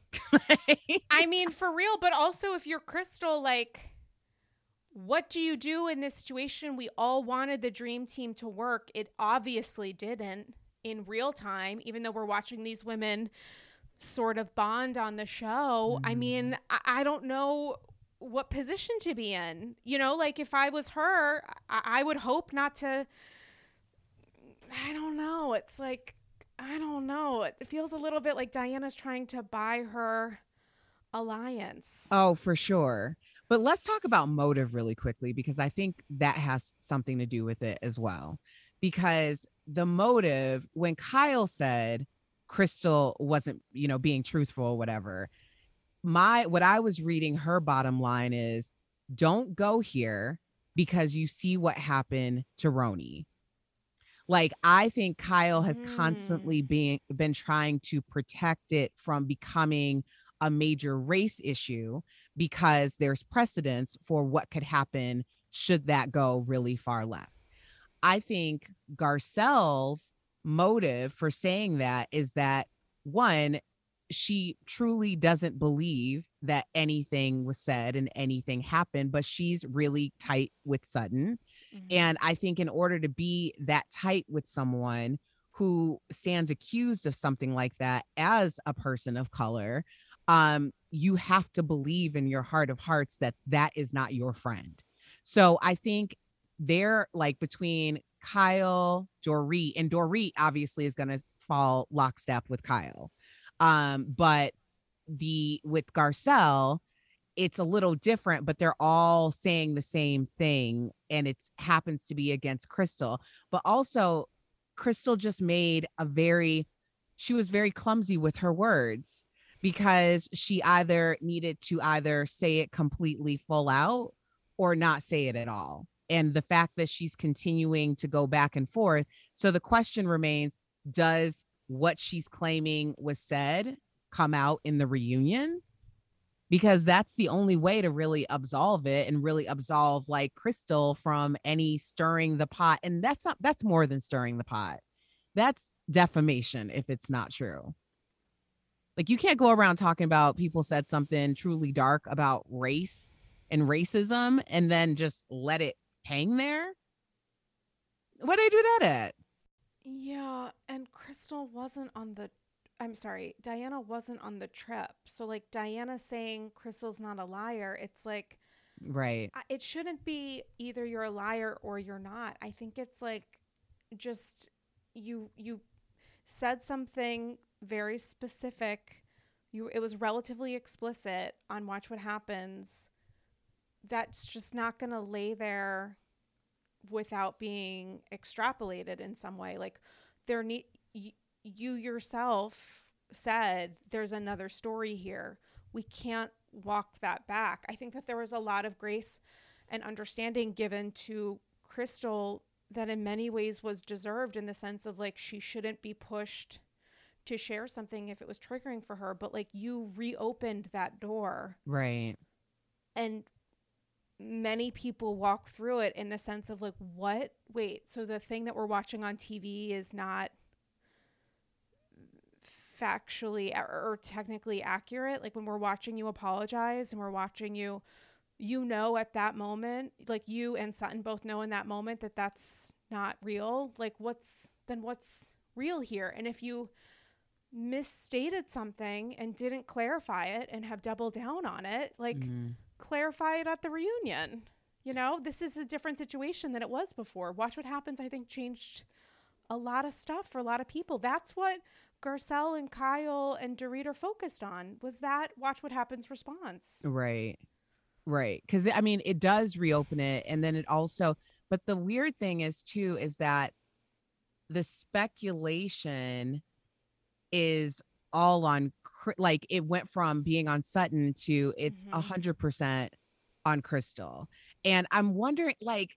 I mean, for real, but also if you're Crystal, like, what do you do in this situation? We all wanted the dream team to work. It obviously didn't in real time, even though we're watching these women sort of bond on the show. I mean, I don't know what position to be in. You know, like if I was her, I would hope not to. I don't know. It's like, I don't know. It feels a little bit like Diana's trying to buy her alliance. Oh, for sure. But let's talk about motive really quickly, because I think that has something to do with it as well. Because the motive, when Kyle said Crystal wasn't, you know, being truthful or whatever, what I was reading her bottom line is, don't go here because you see what happened to Roni. Like, I think Kyle has constantly been trying to protect it from becoming a major race issue because there's precedence for what could happen should that go really far left. I think Garcelle's motive for saying that is that, one, she truly doesn't believe that anything was said and anything happened, but she's really tight with Sutton. And I think in order to be that tight with someone who stands accused of something like that as a person of color, you have to believe in your heart of hearts that that is not your friend. So I think they're like between Kyle, Dorit, and Dorit obviously is going to fall lockstep with Kyle. But with Garcelle, it's a little different, but they're all saying the same thing, and it happens to be against Crystal. But also, Crystal just she was very clumsy with her words, because she either needed to say it completely full out or not say it at all. and the fact that she's continuing to go back and forth. So the question remains, does what she's claiming was said come out in the reunion? Because that's the only way to really absolve it and really absolve like Crystal from any stirring the pot. And that's more than stirring the pot. That's defamation if it's not true. Like, you can't go around talking about people said something truly dark about race and racism and then just let it hang there. Why do they do that at? Yeah, and Crystal wasn't on the I'm sorry, Diana wasn't on the trip. So like Diana saying Crystal's not a liar, it's like Right. it shouldn't be either you're a liar or you're not. I think it's like just you said something very specific. It was relatively explicit on Watch What Happens. That's just not going to lay there without being extrapolated in some way. Like you yourself said there's another story here. We can't walk that back. I think that there was a lot of grace and understanding given to Crystal that in many ways was deserved, in the sense of like she shouldn't be pushed to share something if it was triggering for her, but like you reopened that door. Right. And many people walk through it in the sense of like, what? Wait, so the thing that we're watching on TV is not factually or technically accurate? Like when we're watching you apologize and we're watching you know at that moment, like you and Sutton both know in that moment that that's not real. Like what's real here? And if you misstated something and didn't clarify it and have doubled down on it, like clarify it at the reunion. You know, this is a different situation than it was before. Watch What Happens, I think, changed a lot of stuff for a lot of people. That's what Garcelle and Kyle and Dorit are focused on, was that Watch What Happens response. Right. Because I mean, it does reopen it. And then it also, but the weird thing is too, is that the speculation is all on, like it went from being on Sutton to it's 100% on Crystal. And I'm wondering, like,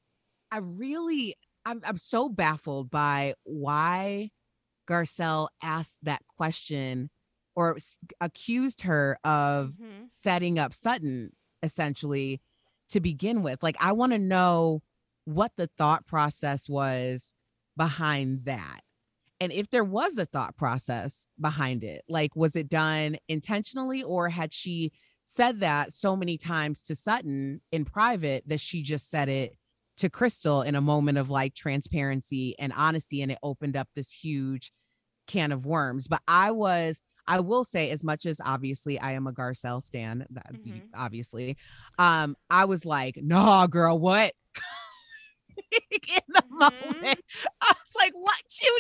I'm so baffled by why Garcelle asked that question or accused her of setting up Sutton essentially to begin with. Like, I want to know what the thought process was behind that. And if there was a thought process behind it, like, was it done intentionally, or had she said that so many times to Sutton in private that she just said it to Crystal in a moment of like transparency and honesty, and it opened up this huge can of worms? But I will say, as much as obviously I am a Garcelle stan, obviously, I was like, nah, girl, what? In the moment, I was like, what you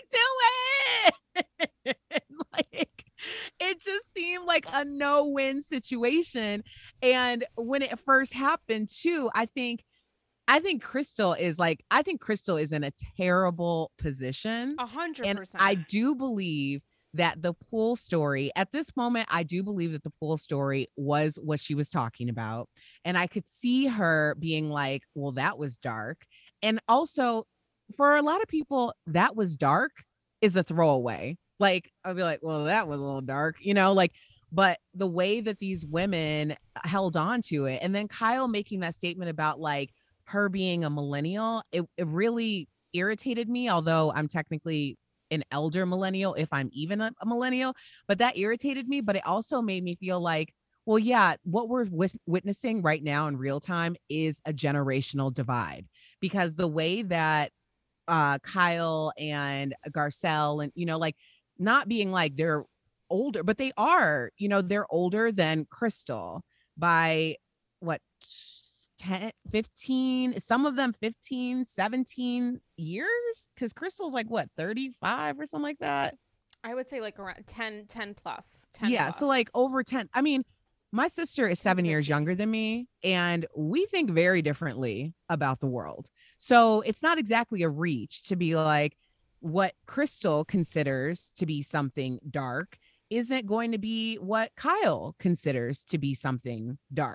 doing? Like, it just seemed like a no-win situation. And when it first happened too, I think Crystal is in a terrible position. 100%. And I do believe that the pool story at this moment, I do believe that the pool story was what she was talking about. And I could see her being like, well, that was dark. And also, for a lot of people, that was dark is a throwaway. Like, I'll be like, well, that was a little dark, like, but the way that these women held on to it, and then Kyle making that statement about like her being a millennial, it really irritated me, although I'm technically an elder millennial, if I'm even a millennial, but that irritated me. But it also made me feel like, well, yeah, what we're witnessing right now in real time is a generational divide, because the way that Kyle and Garcelle and, like, not being like they're older, but they are, they're older than Crystal by what, 10, 15, some of them 15, 17 years, because Crystal's like what, 35 or something like that. I would say like around 10 plus. So like over 10. I mean, my sister is 7 years younger than me, and we think very differently about the world. So it's not exactly a reach to be like, what Crystal considers to be something dark isn't going to be what Kyle considers to be something dark.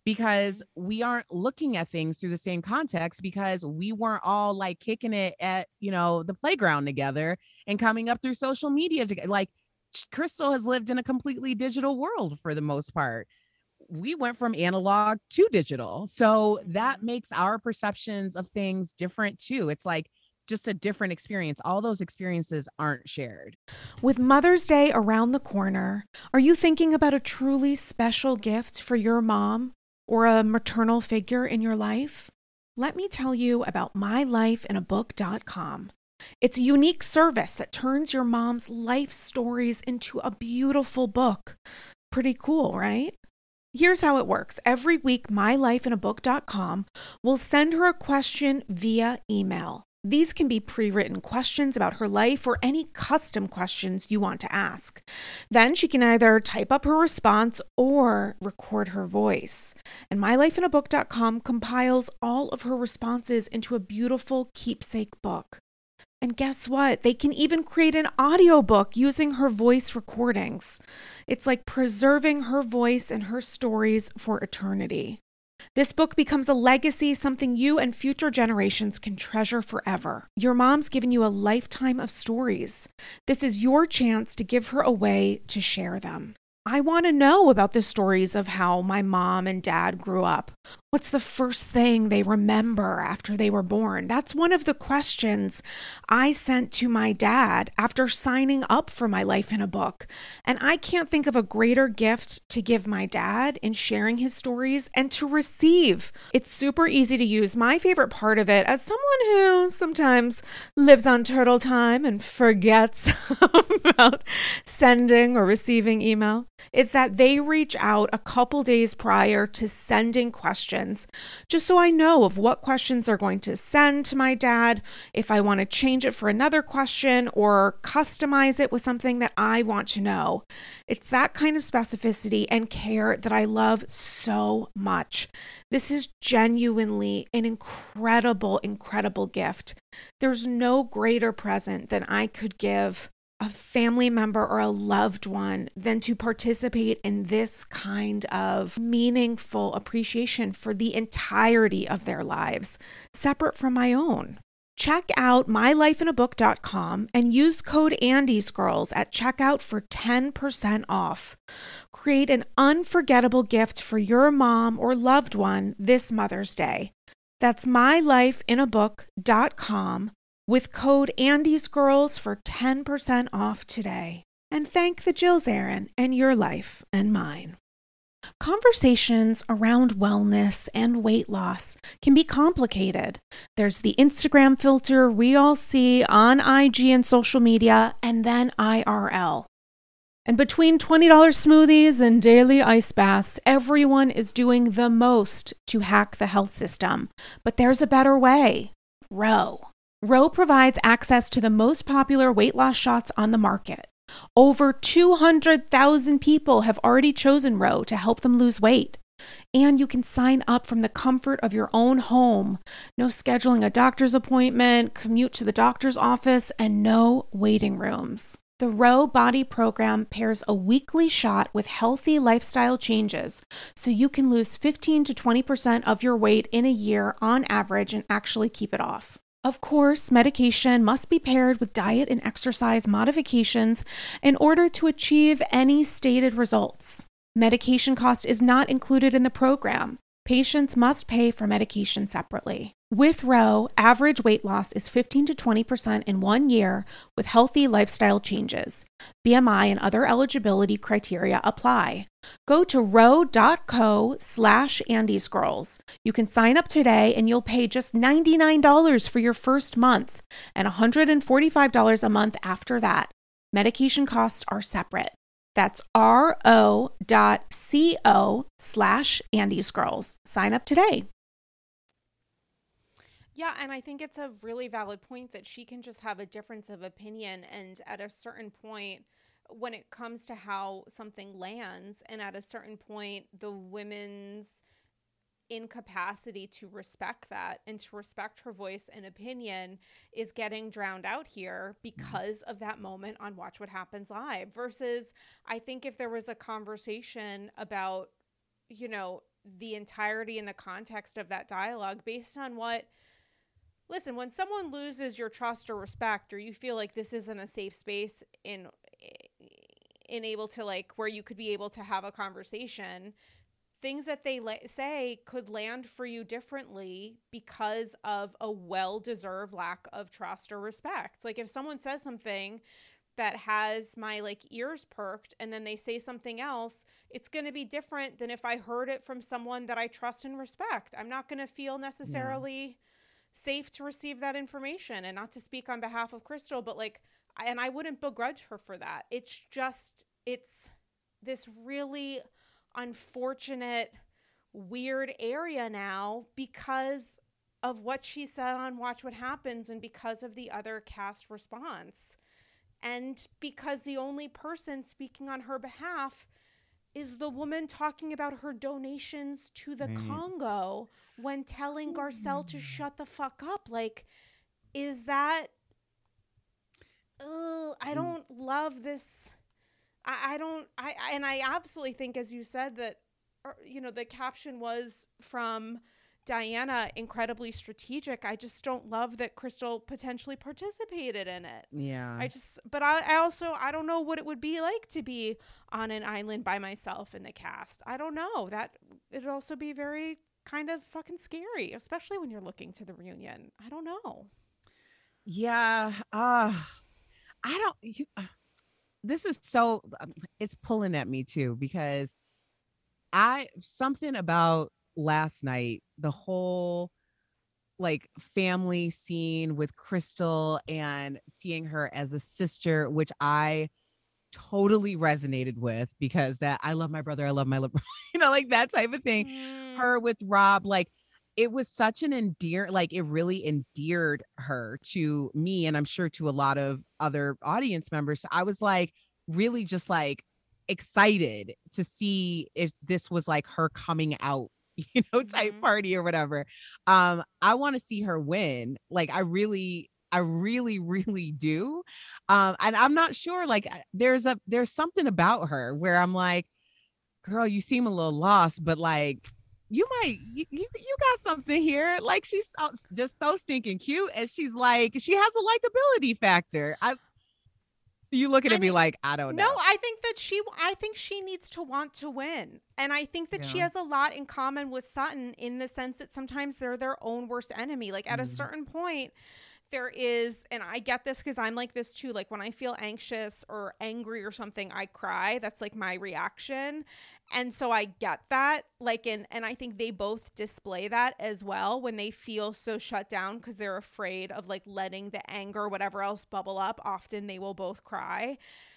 because we aren't looking at things through the same context, because we weren't all like kicking it at, the playground together and coming up through social media together. Like Crystal has lived in a completely digital world for the most part. We went from analog to digital. So that makes our perceptions of things different too. It's like just a different experience. All those experiences aren't shared. With Mother's Day around the corner, are you thinking about a truly special gift for your mom or a maternal figure in your life? Let me tell you about mylifeinabook.com. It's a unique service that turns your mom's life stories into a beautiful book. Pretty cool, right? Here's how it works. Every week, mylifeinabook.com will send her a question via email. These can be pre-written questions about her life or any custom questions you want to ask. Then she can either type up her response or record her voice. And mylifeinabook.com compiles all of her responses into a beautiful keepsake book. And guess what? They can even create an audiobook using her voice recordings. It's like preserving her voice and her stories for eternity. This book becomes a legacy, something you and future generations can treasure forever. Your mom's given you a lifetime of stories. This is your chance to give her a way to share them. I want to know about the stories of how my mom and dad grew up. What's the first thing they remember after they were born? That's one of the questions I sent to my dad after signing up for My Life in a Book. And I can't think of a greater gift to give my dad in sharing his stories and to receive. It's super easy to use. My favorite part of it, as someone who sometimes lives on turtle time and forgets about sending or receiving email, is that they reach out a couple days prior to sending questions, just so I know of what questions they're going to send to my dad, if I want to change it for another question or customize it with something that I want to know. It's that kind of specificity and care that I love so much. This is genuinely an incredible, incredible gift. There's no greater present than I could give a family member or a loved one than to participate in this kind of meaningful appreciation for the entirety of their lives, separate from my own. Check out mylifeinabook.com and use code AndysGirls at checkout for 10% off. Create an unforgettable gift for your mom or loved one this Mother's Day. That's mylifeinabook.com with code AndysGirls for 10% off today. And thank the Jills Aaron and your life and mine. Conversations around wellness and weight loss can be complicated. There's the Instagram filter we all see on IG and social media, and then IRL. And between $20 smoothies and daily ice baths, everyone is doing the most to hack the health system. But there's a better way. Ro. Ro provides access to the most popular weight loss shots on the market. Over 200,000 people have already chosen Ro to help them lose weight. And you can sign up from the comfort of your own home. No scheduling a doctor's appointment, commute to the doctor's office, and no waiting rooms. The Ro Body Program pairs a weekly shot with healthy lifestyle changes, so you can lose 15 to 20% of your weight in a year on average and actually keep it off. Of course, medication must be paired with diet and exercise modifications in order to achieve any stated results. Medication cost is not included in the program. Patients must pay for medication separately. With Ro, average weight loss is 15 to 20% in 1 year with healthy lifestyle changes. BMI and other eligibility criteria apply. Go to ro.co/AndysGirls. You can sign up today and you'll pay just $99 for your first month and $145 a month after that. Medication costs are separate. That's ro.co/AndysGirls. Sign up today. Yeah, and I think it's a really valid point that she can just have a difference of opinion. And at a certain point, when it comes to how something lands, and at a certain point, the women's incapacity to respect that and to respect her voice and opinion is getting drowned out here because of that moment on Watch What Happens Live. Versus, I think if there was a conversation about, the entirety and the context of that dialogue based on what, listen, when someone loses your trust or respect, or you feel like this isn't a safe space in able to like where you could be able to have a conversation, things that they say could land for you differently because of a well-deserved lack of trust or respect. Like if someone says something that has my like ears perked and then they say something else, it's going to be different than if I heard it from someone that I trust and respect. I'm not going to feel necessarily safe to receive that information. And not to speak on behalf of Crystal, but like, and I wouldn't begrudge her for that. It's just, it's this really unfortunate, weird area now because of what she said on Watch What Happens and because of the other cast response. And because the only person speaking on her behalf is the woman talking about her donations to the Congo when telling Garcelle to shut the fuck up. Like, is that... I don't love this. And I absolutely think, as you said, that, you know, the caption was from Diana, incredibly strategic. I just don't love that Crystal potentially participated in it. Yeah. But I don't know what it would be like to be on an island by myself in the cast. I don't know. That it'd also be very kind of fucking scary, especially when you're looking to the reunion. I don't know. Yeah. This is so, it's pulling at me too, because something about last night, the whole like family scene with Crystal and seeing her as a sister, which I totally resonated with, because that I love my brother, I love my you know, like that type of thing. Her with Rob, like it was such an like it really endeared her to me, and I'm sure to a lot of other audience members. So I was like really just like excited to see if this was like her coming out, you know, type party or whatever. I want to see her win. Like I really do. And I'm not sure, like there's something about her where I'm like, girl, you seem a little lost, but like you got something here. Like she's just so stinking cute, and she's like, she has a likability factor. You looking at me like, I don't know. No, I think she needs to want to win. And I think that she has a lot in common with Sutton in the sense that sometimes they're their own worst enemy. Like at a certain point, there is, and I get this because I'm like this too. Like when I feel anxious or angry or something, I cry. That's like my reaction. And so I get that. Like, and I think they both display that as well when they feel so shut down because they're afraid of like letting the anger or whatever else bubble up. Often they will both cry,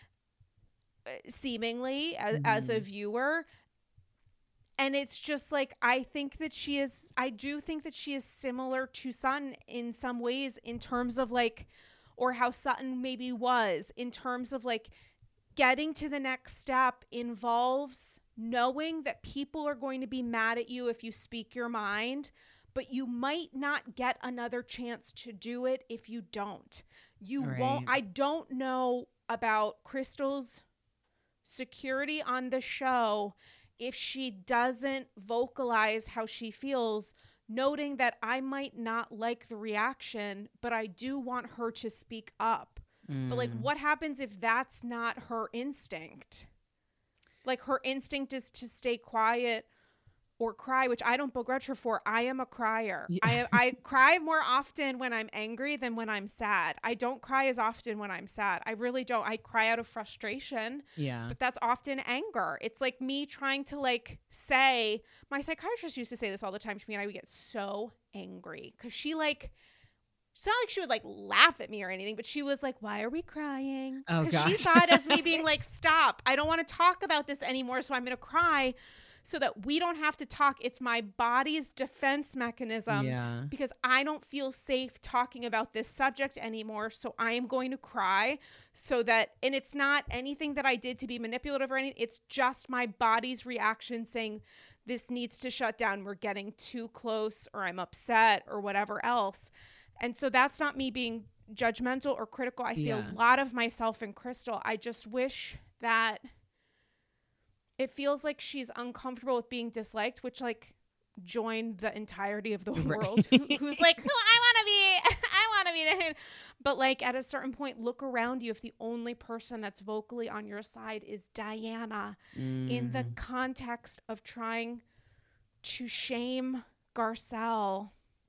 seemingly as a viewer. And it's just like, I do think that she is similar to Sutton in some ways in terms of like, or how Sutton maybe was in terms of like getting to the next step involves knowing that people are going to be mad at you if you speak your mind, but you might not get another chance to do it if you don't. You won't. I don't know about Crystal's security on the show if she doesn't vocalize how she feels, noting that I might not like the reaction, but I do want her to speak up. But like, what happens if that's not her instinct? Like her instinct is to stay quiet or cry, which I don't begrudge her for. I am a crier. Yeah. I cry more often when I'm angry than when I'm sad. I don't cry as often when I'm sad. I really don't. I cry out of frustration. Yeah. But that's often anger. It's like me trying to like say, my psychiatrist used to say this all the time to me, and I would get so angry because she like, it's not like she would like laugh at me or anything, but she was like, why are we crying? Because she saw it as me being like, stop. I don't want to talk about this anymore, so I'm going to cry so that we don't have to talk. It's my body's defense mechanism because I don't feel safe talking about this subject anymore. So I am going to cry so that, and it's not anything that I did to be manipulative or anything. It's just my body's reaction saying this needs to shut down. We're getting too close, or I'm upset or whatever else. And so that's not me being judgmental or critical. I see a lot of myself in Crystal. I just wish that It feels like she's uncomfortable with being disliked, which like joined the entirety of the world. Who's like, who I want to be, I want to be. But like at a certain point, look around you. If the only person that's vocally on your side is Diana, in the context of trying to shame Garcelle,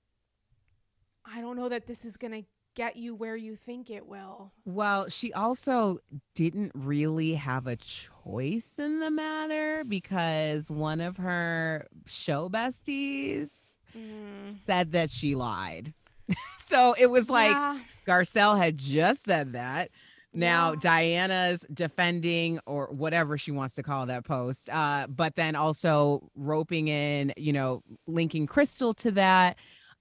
I don't know that this is going to get you where you think it will. Well, she also didn't really have a choice in the matter because one of her show besties said that she lied. So it was like Garcelle had just said that. Now Diana's defending or whatever she wants to call that post, but then also roping in, linking Crystal to that.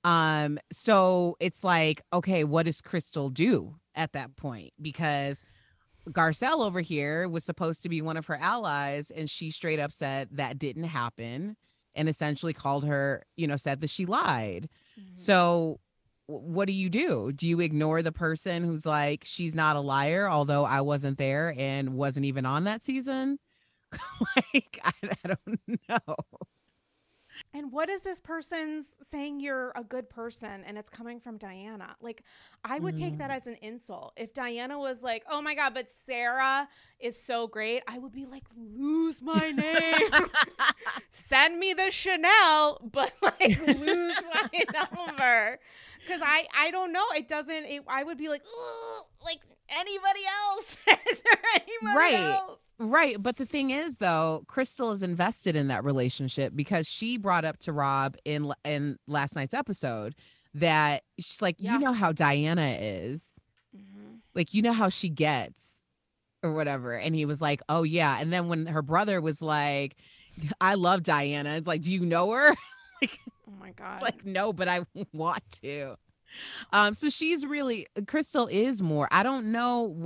So it's like, okay, what does Crystal do at that point? Because Garcelle over here was supposed to be one of her allies, and she straight up said that didn't happen and essentially called her, said that she lied. So what do? Do you ignore the person who's like, she's not a liar, although I wasn't there and wasn't even on that season? Like, I don't know. And what is this person's saying you're a good person and it's coming from Diana? Like, I would take that as an insult. If Diana was like, oh my God, but Sarah is so great, I would be like, lose my name. Send me the Chanel, but like lose my number. Because I don't know. I would be like, like anybody else? Is there anybody else? Right. But the thing is, though, Crystal is invested in that relationship because she brought up to Rob in last night's episode that she's like, you know how Diana is. Like, you know how she gets or whatever. And he was like, oh, yeah. And then when her brother was like, I love Diana. It's like, do you know her? Like, oh, my God. It's like, no, but I want to. So she's really, Crystal is more. I don't know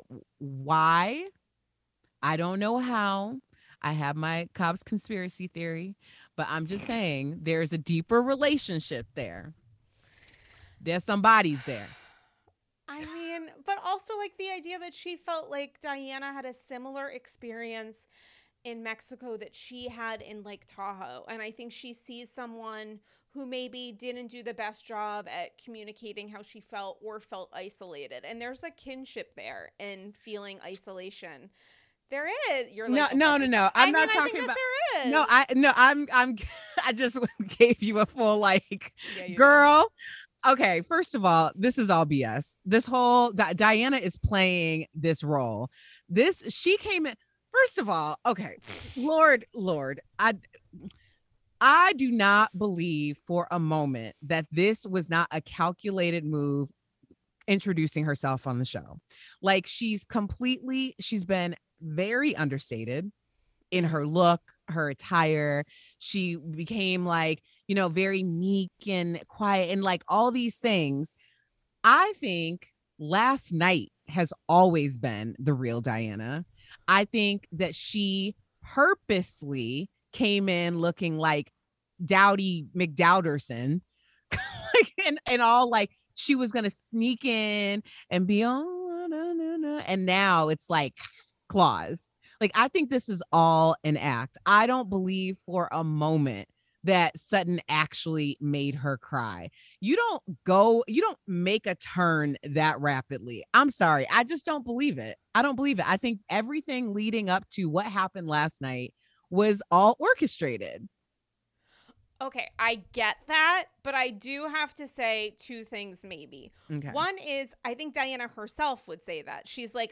why. I don't know how. I have my Cobb's conspiracy theory, but I'm just saying there's a deeper relationship there. There's some bodies there. I mean, but also like the idea that she felt like Diana had a similar experience in Mexico that she had in Lake Tahoe. And I think she sees someone who maybe didn't do the best job at communicating how she felt or felt isolated. And there's a kinship there in feeling isolation. There is. You're like, no. I'm not talking about. There is. No. I just gave you a full like, girl. Okay, first of all, this is all BS. This whole Diana is playing this role. She came in. First of all, okay, Lord, I do not believe for a moment that this was not a calculated move introducing herself on the show. Like she's been very understated in her look, her attire. She became like, very meek and quiet and like all these things. I think last night has always been the real Diana. I think that she purposely came in looking like Dowdy McDowderson, and all like she was going to sneak in and be, and now it's like claws. Like, I think this is all an act. I don't believe for a moment that Sutton actually made her cry. You don't make a turn that rapidly. I'm sorry. I just don't believe it. I don't believe it. I think everything leading up to what happened last night was all orchestrated. Okay, I get that, but I do have to say two things maybe. Okay. One is I think Diana herself would say that. She's like,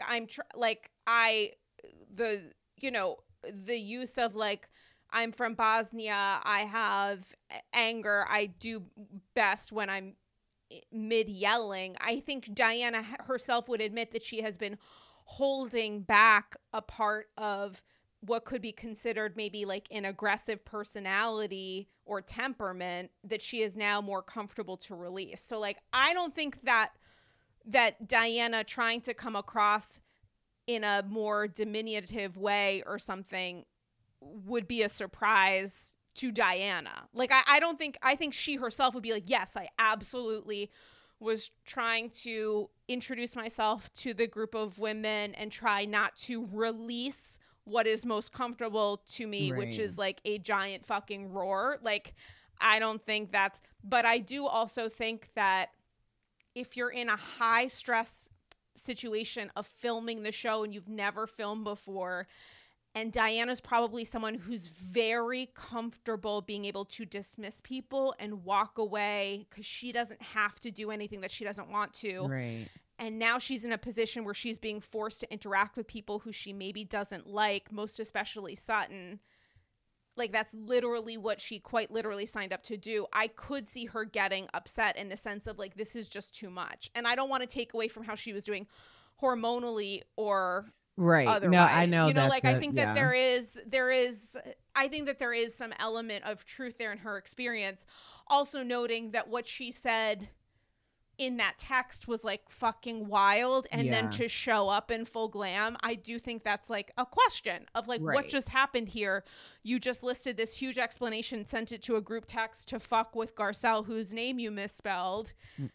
the use of like, I'm from Bosnia, I have anger, I do best when I'm mid yelling. I think Diana herself would admit that she has been holding back a part of what could be considered maybe like an aggressive personality or temperament that she is now more comfortable to release. So like, I don't think that Diana trying to come across in a more diminutive way or something would be a surprise to Diana. Like, I think she herself would be like, yes, I absolutely was trying to introduce myself to the group of women and try not to release what is most comfortable to me, which Right. is like a giant fucking roar. Like, I don't think that's, but I do also think that if you're in a high stress situation of filming the show and you've never filmed before, and Diana's probably someone who's very comfortable being able to dismiss people and walk away because she doesn't have to do anything that she doesn't want to. Right. And now she's in a position where she's being forced to interact with people who she maybe doesn't like, most especially Sutton. Like, that's literally what she quite literally signed up to do. I could see her getting upset in the sense of, like, this is just too much. And I don't want to take away from how she was doing hormonally or Right. otherwise. No, I know. You know, that's like, a- I think that there is, I think that there is some element of truth there in her experience. Also noting that what she said in that text was like fucking wild, and then Yeah. to show up in full glam, I do think that's like a question of like, what Right. just happened here? You just listed this huge explanation, sent it to a group text to fuck with Garcelle, whose name you misspelled.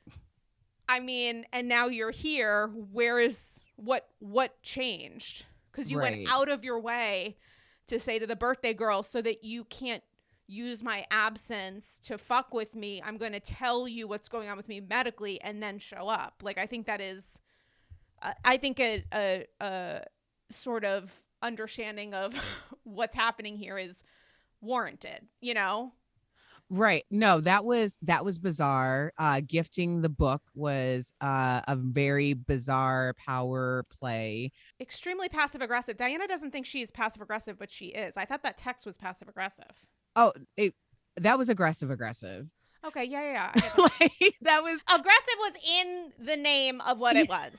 I mean, and now you're here. Where is what changed? Because you Right. went out of your way to say to the birthday girl, so that you can't use my absence to fuck with me, I'm going to tell you what's going on with me medically and then show up. Like, I think that is, I think a sort of understanding of what's happening here is warranted, you know? Right. No, that was bizarre. Gifting the book was a very bizarre power play. Extremely passive aggressive. Diana doesn't think she's passive aggressive, but she is. I thought that text was passive aggressive. Oh, that was aggressive. Okay, yeah. I get that. Like, that was Aggressive was in the name of what it was.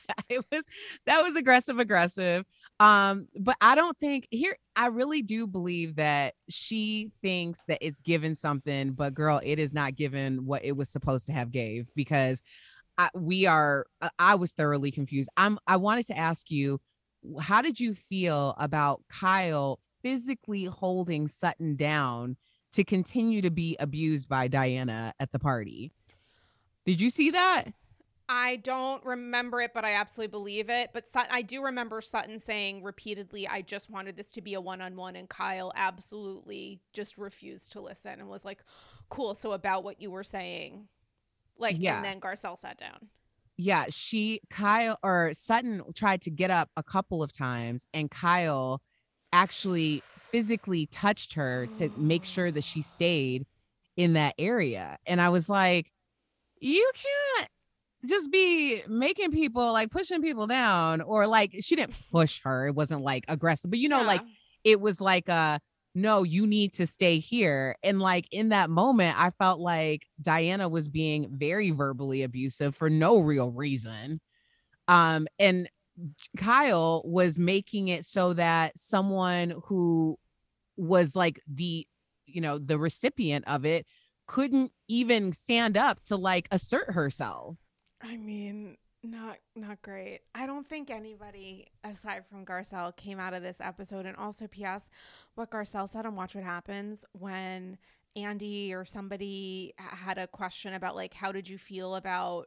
that was aggressive. But I don't think I really do believe that she thinks that it's given something, but girl, it is not given what it was supposed to have gave, because I was thoroughly confused. I wanted to ask you, how did you feel about Kyle physically holding Sutton down to continue to be abused by Diana at the party? Did you see that? I don't remember it, but I absolutely believe it. But I do remember Sutton saying repeatedly, I just wanted this to be a one-on-one, and Kyle absolutely just refused to listen and was like, cool, so about what you were saying. Like, Yeah. And then Garcelle sat down. Yeah, Sutton tried to get up a couple of times, and Kyle actually physically touched her to make sure that she stayed in that area. And I was like, you can't just be making people, like, pushing people down, or like, she didn't push her. It wasn't like aggressive, but like, it was like no, you need to stay here. And like, in that moment, I felt like Diana was being very verbally abusive for no real reason. And Kyle was making it so that someone who was like the recipient of it couldn't even stand up to like assert herself. I mean, not great. I don't think anybody aside from Garcelle came out of this episode. And also, P.S., what Garcelle said on Watch What Happens, when Andy or somebody had a question about like, how did you feel about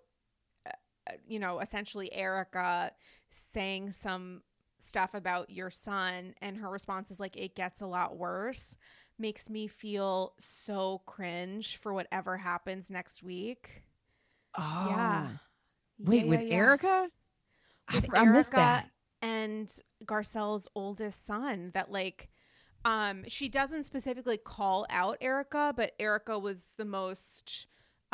essentially Erica saying some stuff about your son, and her response is like, it gets a lot worse, makes me feel so cringe for whatever happens next week. Oh, Yeah. Wait, with Erica? With I missed Erica that. and Garcelle's oldest son, that like, she doesn't specifically call out Erica, but Erica was the most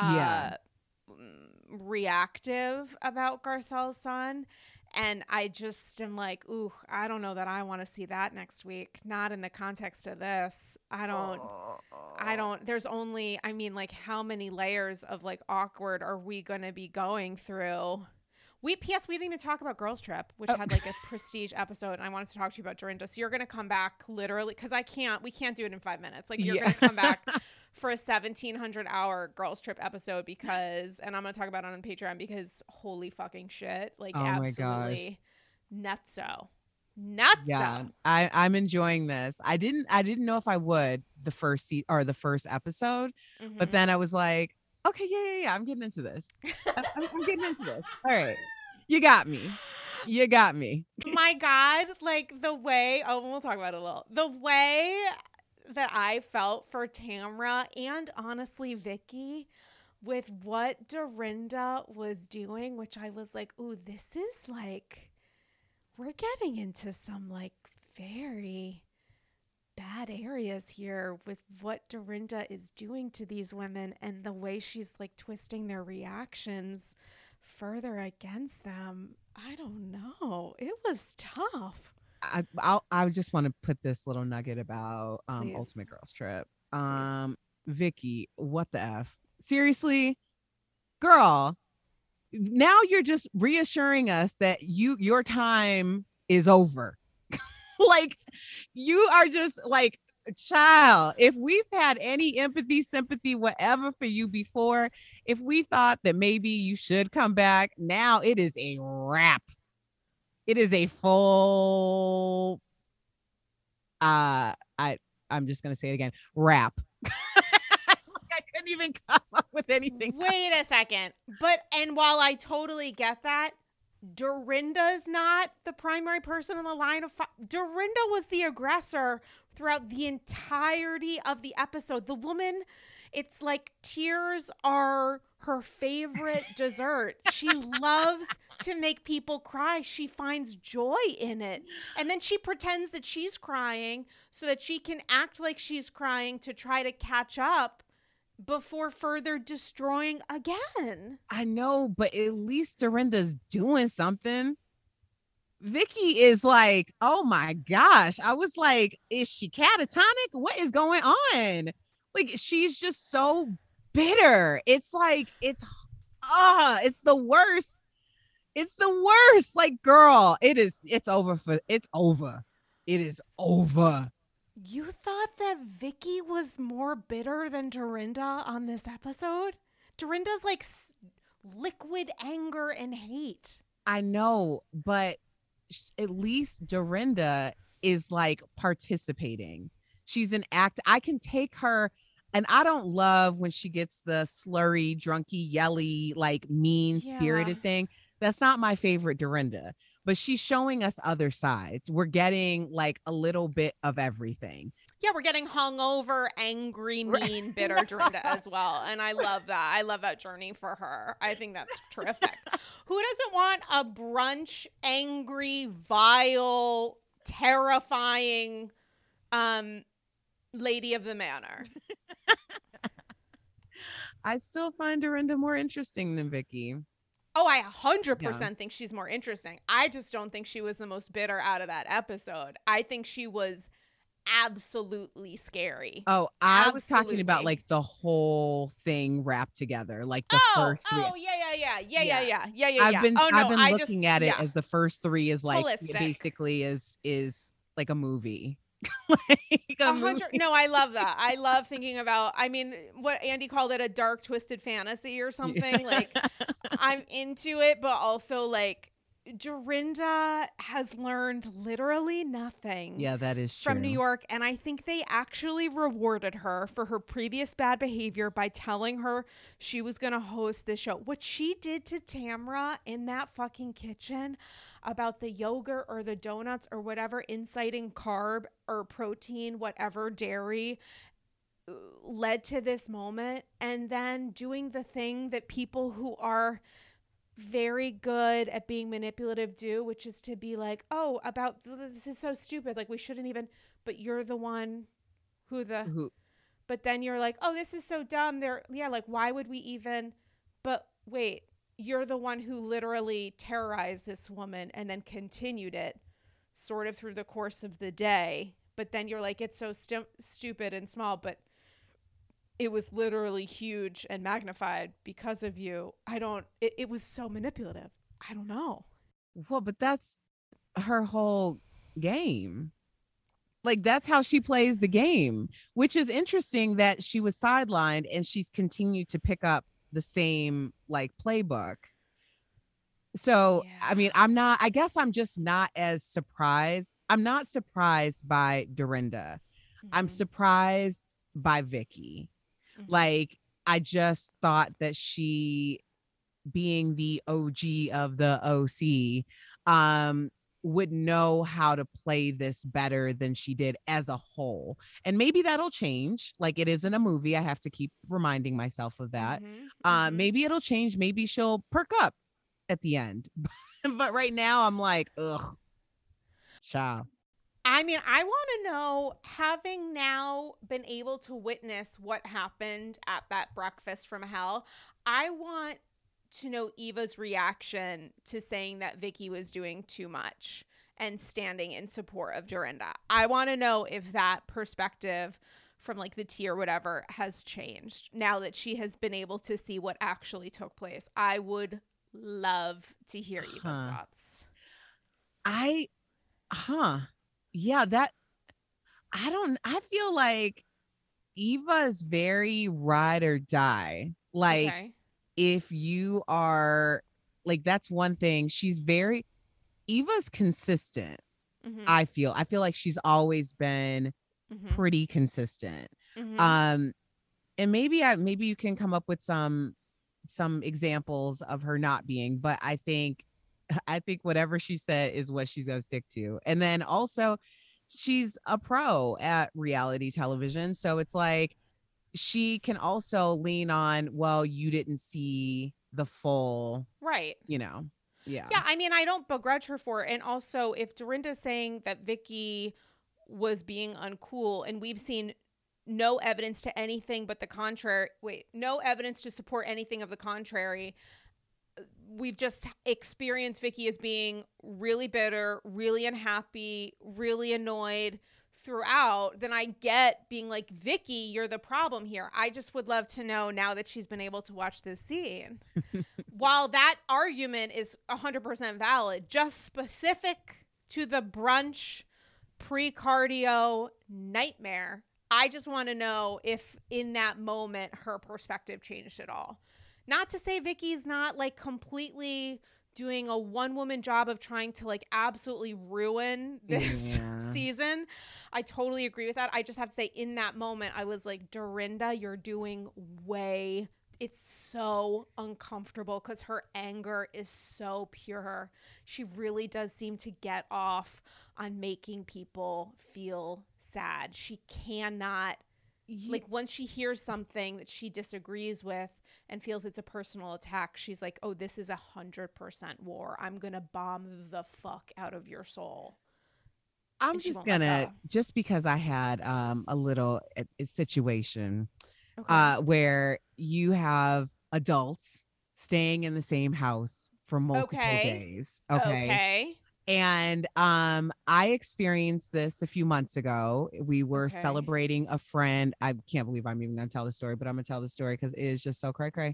reactive about Garcelle's son. And I just am like, ooh, I don't know that I want to see that next week. Not in the context of this. I don't, there's only, I mean, like, how many layers of like awkward are we going to be going through? We didn't even talk about Girls Trip, which had like a prestige episode. And I wanted to talk to you about Dorinda. So you're going to come back literally, because we can't do it in 5 minutes. Like, you're going to come back for a 1,700-hour Girls Trip episode and I'm going to talk about it on Patreon because holy fucking shit. Like, absolutely nutso. Yeah, I'm enjoying this. I didn't know if I would the first episode, but then I was like, okay, yeah, I'm getting into this. I'm getting into this. All right, you got me. My my God, like the way, we'll talk about it a little. The way that I felt for Tamra and honestly Vicky with what Dorinda was doing, which I was like, ooh, this is like, we're getting into some like very bad areas here with what Dorinda is doing to these women and the way she's like twisting their reactions further against them. I don't know. It was tough. I just want to put this little nugget about Please. Ultimate Girls Trip. Vicky, what the F? Seriously, girl, now you're just reassuring us that your time is over. Like, you are just like, child, if we've had any empathy, sympathy, whatever for you before, if we thought that maybe you should come back, now it is a wrap. It is a full I'm just gonna say it again, wrap. I couldn't even come up with anything. Wait a second. And while I totally get that, Dorinda's not the primary person in the line of fire. Dorinda was the aggressor throughout the entirety of the episode. The woman, it's like tears are her favorite dessert. She loves to make people cry. She finds joy in it. And then she pretends that she's crying so that she can act like she's crying to try to catch up before further destroying again. I know, but at least Dorinda's doing something. Vicky is like, oh my gosh. I was like, is she catatonic? What is going on? Like, she's just so bitter. It's like, it's the worst. It's the worst. Like, girl, it's over. It is over. You thought that Vicky was more bitter than Dorinda on this episode? Dorinda's like liquid anger and hate. I know, but at least Dorinda is like participating. She's an act. I can take her, and I don't love when she gets the slurry, drunky, yelly, like mean-spirited thing. That's not my favorite Dorinda. But she's showing us other sides. We're getting like a little bit of everything. Yeah, we're getting hungover, angry, mean, bitter Dorinda as well. And I love that. I love that journey for her. I think that's terrific. Who doesn't want a brunch, angry, vile, terrifying lady of the manor? I still find Dorinda more interesting than Vicky. Oh, I 100% think she's more interesting. I just don't think she was the most bitter out of that episode. I think she was absolutely scary. Oh, I was talking about like the whole thing wrapped together, like the first three. Oh, yeah. I've been looking at it as the first three is like basically is like a movie. Like a movie. No, I love that. I love thinking about, I mean, what Andy called it, a dark twisted fantasy or something. Like, I'm into it, but also like Dorinda has learned literally nothing. Yeah, that is true. From New York, and I think they actually rewarded her for her previous bad behavior by telling her she was going to host this show. What she did to Tamra in that fucking kitchen about the yogurt or the donuts or whatever, inciting carb or protein, whatever, dairy, led to this moment. And then doing the thing that people who are very good at being manipulative do, which is to be like, oh, about this is so stupid, like we shouldn't even, but you're the one who but then you're like, oh, this is so dumb, like why would we even, but wait, you're the one who literally terrorized this woman and then continued it sort of through the course of the day, but then you're like, it's so stupid and small, but it was literally huge and magnified because of you. It was so manipulative. I don't know. Well, but that's her whole game. Like, that's how she plays the game, which is interesting that she was sidelined and she's continued to pick up the same like playbook. So, yeah. I mean, I guess I'm just not as surprised. I'm not surprised by Dorinda. Mm-hmm. I'm surprised by Vicky. Like, I just thought that she, being the OG of the OC, would know how to play this better than she did as a whole. And maybe that'll change. Like, it isn't a movie. I have to keep reminding myself of that. Maybe it'll change. Maybe she'll perk up at the end. But right now I'm like, ugh, child. I mean, I want to know, having now been able to witness what happened at that breakfast from hell, I want to know Eva's reaction to saying that Vicky was doing too much and standing in support of Dorinda. I want to know if that perspective from like the tea or whatever has changed now that she has been able to see what actually took place. I would love to hear Eva's thoughts. Yeah, I feel like Eva is very ride or die. Like, Okay. if you are like, that's one thing. Eva's consistent. I feel like she's always been pretty consistent. And maybe you can come up with some examples of her not being, but I think whatever she said is what she's gonna stick to. And then also, she's a pro at reality television, so it's like she can also lean on, well, you didn't see the full, Right. Yeah. Yeah, I mean, I don't begrudge her for it. And also, if Dorinda's saying that Vicky was being uncool, and we've seen no evidence to anything but the contrary, no evidence to support anything of the contrary, we've just experienced Vicky as being really bitter, really unhappy, really annoyed throughout, then I get being like, Vicky, you're the problem here. I just would love to know, now that she's been able to watch this scene, while that argument is 100% valid, just specific to the brunch pre-cardio nightmare, I just want to know if in that moment her perspective changed at all. Not to say Vicky's not like completely doing a one-woman job of trying to like absolutely ruin this season. I totally agree with that. I just have to say, in that moment, I was like, Dorinda, you're doing it's so uncomfortable because her anger is so pure. She really does seem to get off on making people feel sad. She cannot, like, once she hears something that she disagrees with and feels it's a personal attack, she's like, oh, this is 100% war. I'm going to bomb the fuck out of your soul. I'm just gonna, just because I had a little situation where you have adults staying in the same house for multiple days. Okay. And I experienced this a few months ago. We were celebrating a friend. I can't believe I'm even going to tell the story, but I'm going to tell the story because it is just so cray.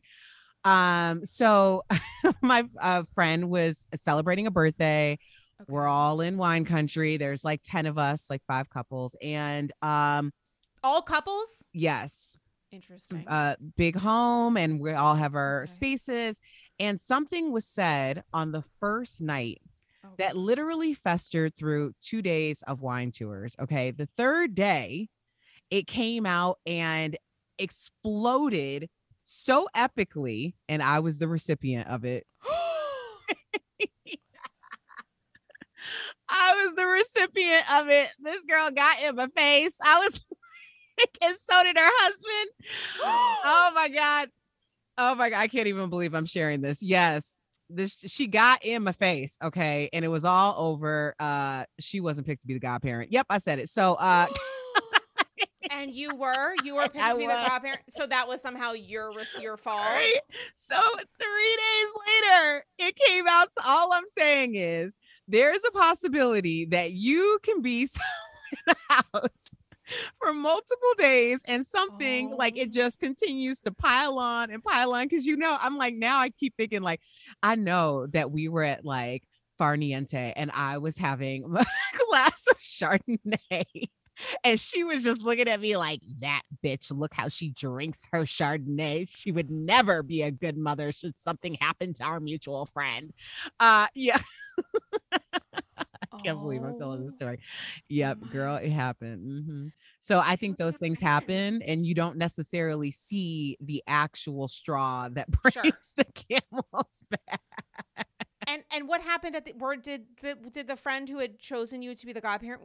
So my friend was celebrating a birthday. We're all in wine country. There's like 10 of us, like 5 couples. And all couples? Yes. Interesting. Big home, and we all have our spaces. And something was said on the first night that literally festered through 2 days of wine tours. Okay. The third day, it came out and exploded so epically, and I was the recipient of it. I was the recipient of it. This girl got in my face. I was like, and so did her husband. Oh my God. I can't even believe I'm sharing this. Yes. She got in my face. Okay. And it was all over. She wasn't picked to be the godparent. Yep. I said it. So, and you were picked to be the godparent. So that was somehow your fault. Right? So 3 days later, it came out. So all I'm saying is, there's a possibility that you can be in the house for multiple days and something like it just continues to pile on and pile on. Cause I'm like, now I keep thinking, like, I know that we were at like Farniente and I was having a glass of Chardonnay and she was just looking at me like, that bitch, look how she drinks her Chardonnay. She would never be a good mother should something happen to our mutual friend. Yeah. I can't believe I'm telling this story. Yep, girl, it happened. So I think those things happen and you don't necessarily see the actual straw that breaks the camel's back. And what happened at the where did the friend who had chosen you to be the godparent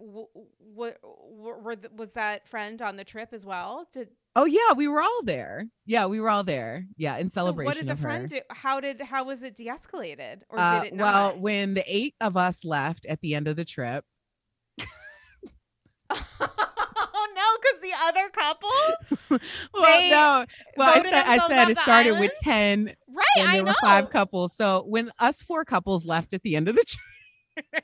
was that friend on the trip as well? Oh yeah, we were all there. Yeah, we were all there. Yeah, in celebration So what did the of her. friend do? How was it de-escalated, or did it not? Well, when the 8 of us left at the end of the trip. Oh no, because the other couple. I said it started with 10. Right, and I there know. were 5 couples. So when us 4 couples left at the end of the trip.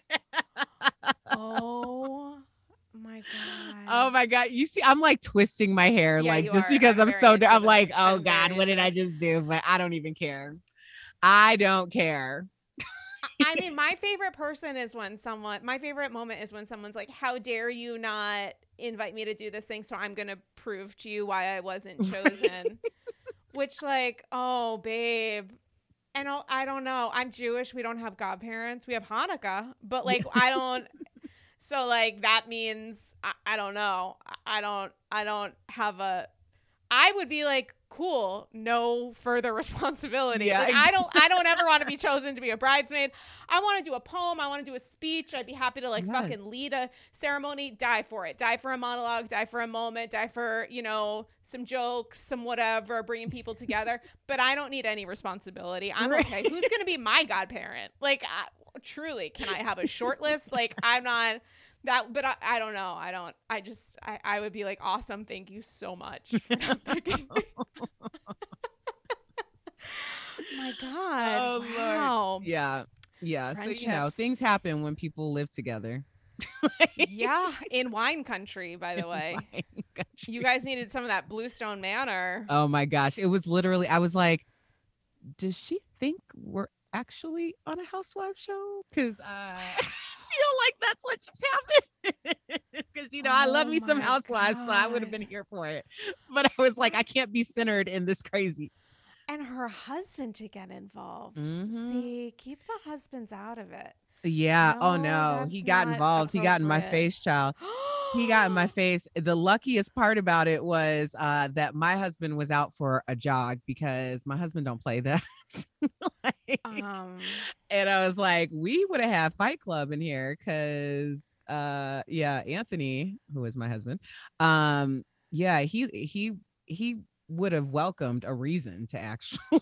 Oh my god. Oh my god! You see, I'm like twisting my hair, Yeah, like you just are. because I'm very so. into I'm like, this. oh I'm god, very what did into I it. just do? But I don't even care. I don't care. I mean, my favorite moment is when someone's like, how dare you not invite me to do this thing, so I'm going to prove to you why I wasn't chosen. Which, like, oh, babe. And I don't know. I'm Jewish. We don't have godparents. We have Hanukkah. But, like, I don't. So, like, that means, I don't know. I don't have a. I would be like, cool, no further responsibility. Yeah, like, I don't ever want to be chosen to be a bridesmaid. I want to do a poem. I want to do a speech. I'd be happy to fucking lead a ceremony. Die for it. Die for a monologue. Die for a moment. Die for, some jokes, some whatever, bringing people together. But I don't need any responsibility. I'm okay. Who's going to be my godparent? Like, truly, can I have a short list? Like, I'm not... That, but I don't know. I would be like, awesome. Thank you so much. My God. Oh, wow. Lord. Yeah. Yeah. So, Friendships. things happen when people live together. Yeah. In wine country, by the way. You guys needed some of that Bluestone Manor. Oh my gosh. It was literally, I was like, does she think we're actually on a housewife show? Because I feel like that's what just happened. Because, I love me some housewives, so I would have been here for it. But I was like, I can't be centered in this crazy. And her husband to get involved. Mhm. See, keep the husbands out of it. Yeah. No, Oh no. that's He got not involved. He got in my appropriate. face, child. He got in my face. The luckiest part about it was that my husband was out for a jog, because my husband don't play that. And I was like, we would have had Fight Club in here, because Anthony, who is my husband, he would have welcomed a reason to actually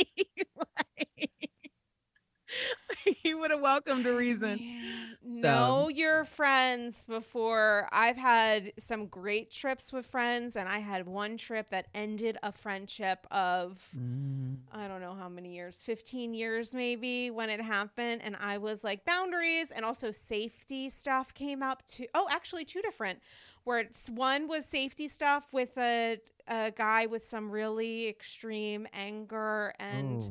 he would have welcomed a reason. Know your friends before. I've had some great trips with friends, and I had one trip that ended a friendship of I don't know how many years, 15 years maybe, when it happened. And I was like, boundaries and also safety stuff came up too. Oh, actually 2 different, where one was safety stuff with a guy with some really extreme anger and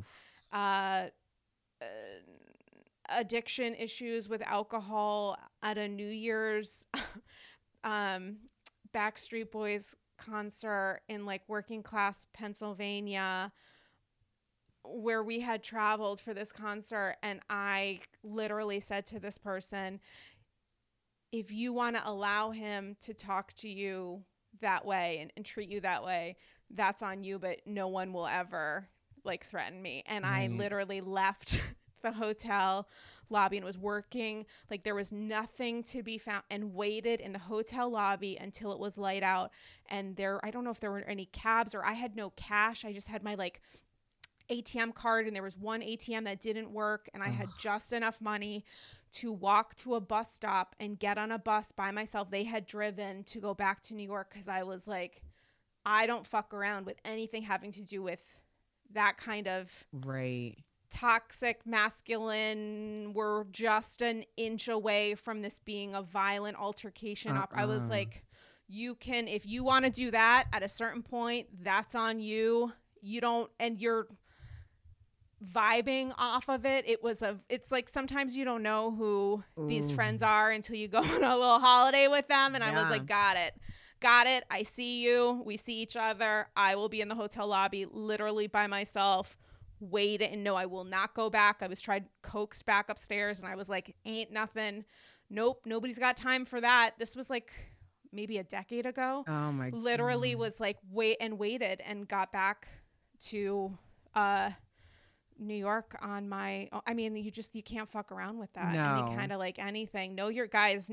addiction issues with alcohol at a New Year's Backstreet Boys concert in like working class Pennsylvania, where we had traveled for this concert. And I literally said to this person, if you want to allow him to talk to you that way and treat you that way, that's on you, but no one will ever like threaten me. And I literally left the hotel lobby and was working like there was nothing to be found, and waited in the hotel lobby until it was light out. And I don't know if there were any cabs, or I had no cash. I just had my like ATM card, and there was one ATM that didn't work, and I had just enough money to walk to a bus stop and get on a bus by myself. They had driven to go back to New York, because I was like, I don't fuck around with anything having to do with that kind of toxic masculine. We're just an inch away from this being a violent altercation. I was like, you can, if you want to do that at a certain point, that's on you. You don't, and you're vibing off of it. It's like sometimes you don't know who these friends are until you go on a little holiday with them. And I was like, got it. I see you. We see each other. I will be in the hotel lobby literally by myself. Wait, and no, I will not go back. I was tried coaxed back upstairs, and I was like, ain't nothing. Nope, nobody's got time for that. This was like maybe a decade ago. Oh my God. Literally was like waited and got back to New York on my, I mean, you can't fuck around with that. No. Any kind of like anything. Know your guys,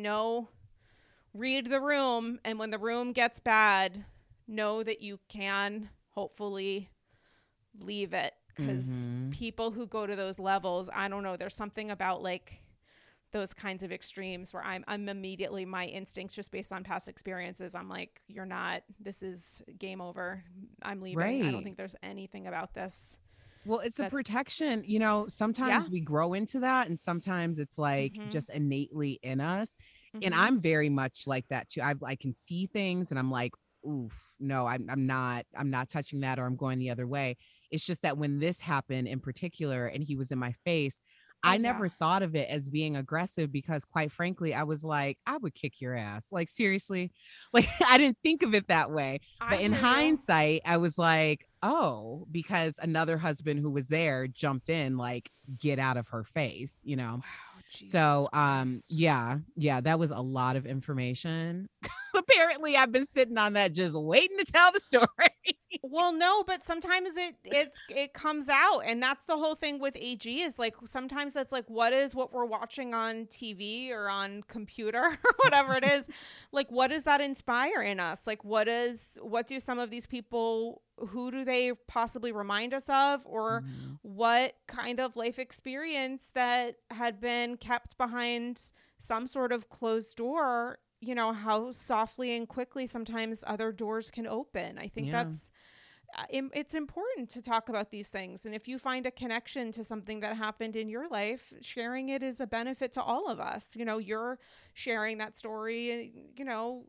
read the room. And when the room gets bad, know that you can hopefully leave it. Because people who go to those levels, I don't know, there's something about like those kinds of extremes where I'm immediately, my instincts just based on past experiences, I'm like, you're not, this is game over. I'm leaving. Right. I don't think there's anything about this. Well, it's a protection, you know, sometimes we grow into that and sometimes it's like just innately in us. And I'm very much like that too. I can see things and I'm like, oof, no, I'm not touching that, or I'm going the other way. It's just that when this happened in particular and he was in my face, I never thought of it as being aggressive because quite frankly, I was like, I would kick your ass. Like, seriously, like I didn't think of it that way. But in hindsight, I was like, oh, because another husband who was there jumped in, like, get out of her face, you know? Wow. Jesus So, Christ. yeah, that was a lot of information. Apparently I've been sitting on that just waiting to tell the story. Well, no, but sometimes it comes out, and that's the whole thing with AG is like sometimes it's like what we're watching on TV or on computer or whatever it is, like what does that inspire in us? Like what do some of these people, who do they possibly remind us of, or what kind of life experience that had been kept behind some sort of closed door, you know, how softly and quickly sometimes other doors can open. I think that's it's important to talk about these things. And if you find a connection to something that happened in your life, sharing it is a benefit to all of us. You know, you're sharing that story, you know,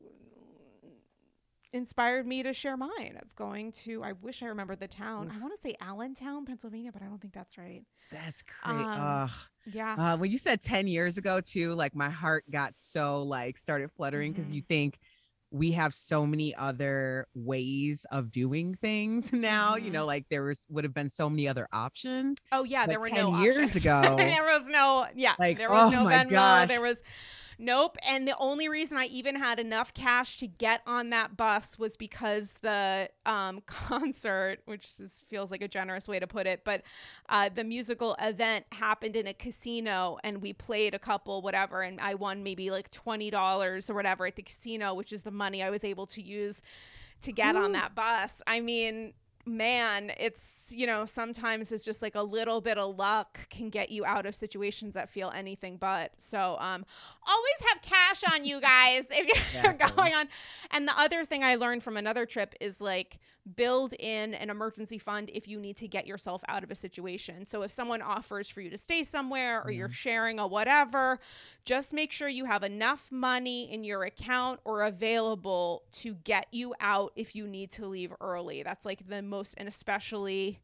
inspired me to share mine of going to, I wish I remembered the town. I want to say Allentown, Pennsylvania, but I don't think that's right. That's great. Yeah. When you said 10 years ago too, like my heart got so like started fluttering because you think we have so many other ways of doing things now, you know, like would have been so many other options. Oh yeah. There were 10 no years options. ago. There was no, like, there was no my Venmo. gosh. There was nope. And the only reason I even had enough cash to get on that bus was because the concert, which feels like a generous way to put it, but the musical event happened in a casino and we played a couple, whatever. And I won maybe like $20 or whatever at the casino, which is the money I was able to use to get on that bus. I mean, man, it's, you know, sometimes it's just like a little bit of luck can get you out of situations that feel anything but. So always have cash on you guys if you're going on. And the other thing I learned from another trip is like build in an emergency fund if you need to get yourself out of a situation. So if someone offers for you to stay somewhere or you're sharing a whatever, just make sure you have enough money in your account or available to get you out if you need to leave early. That's like the most, and especially,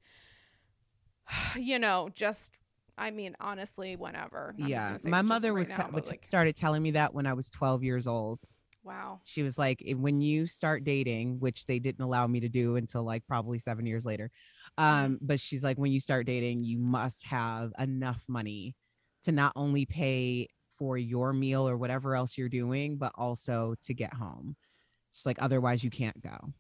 you know, just, I mean, honestly, whenever. My mother started telling me that when I was 12 years old. Wow. She was like, when you start dating, which they didn't allow me to do until like probably 7 years later. But she's like, when you start dating, you must have enough money to not only pay for your meal or whatever else you're doing, but also to get home. She's like, otherwise you can't go.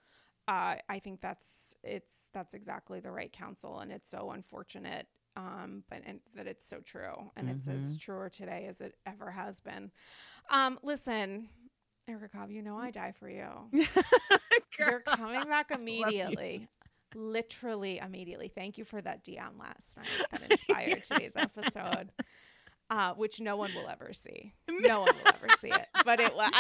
I think that's exactly the right counsel. And it's so unfortunate. But that it's so true. And it's as truer today as it ever has been. Listen, Erica Cobb, you know I die for you. You're coming back immediately. Literally immediately. Thank you for that DM last night that inspired today's episode. Which no one will ever see. No one will ever see it. But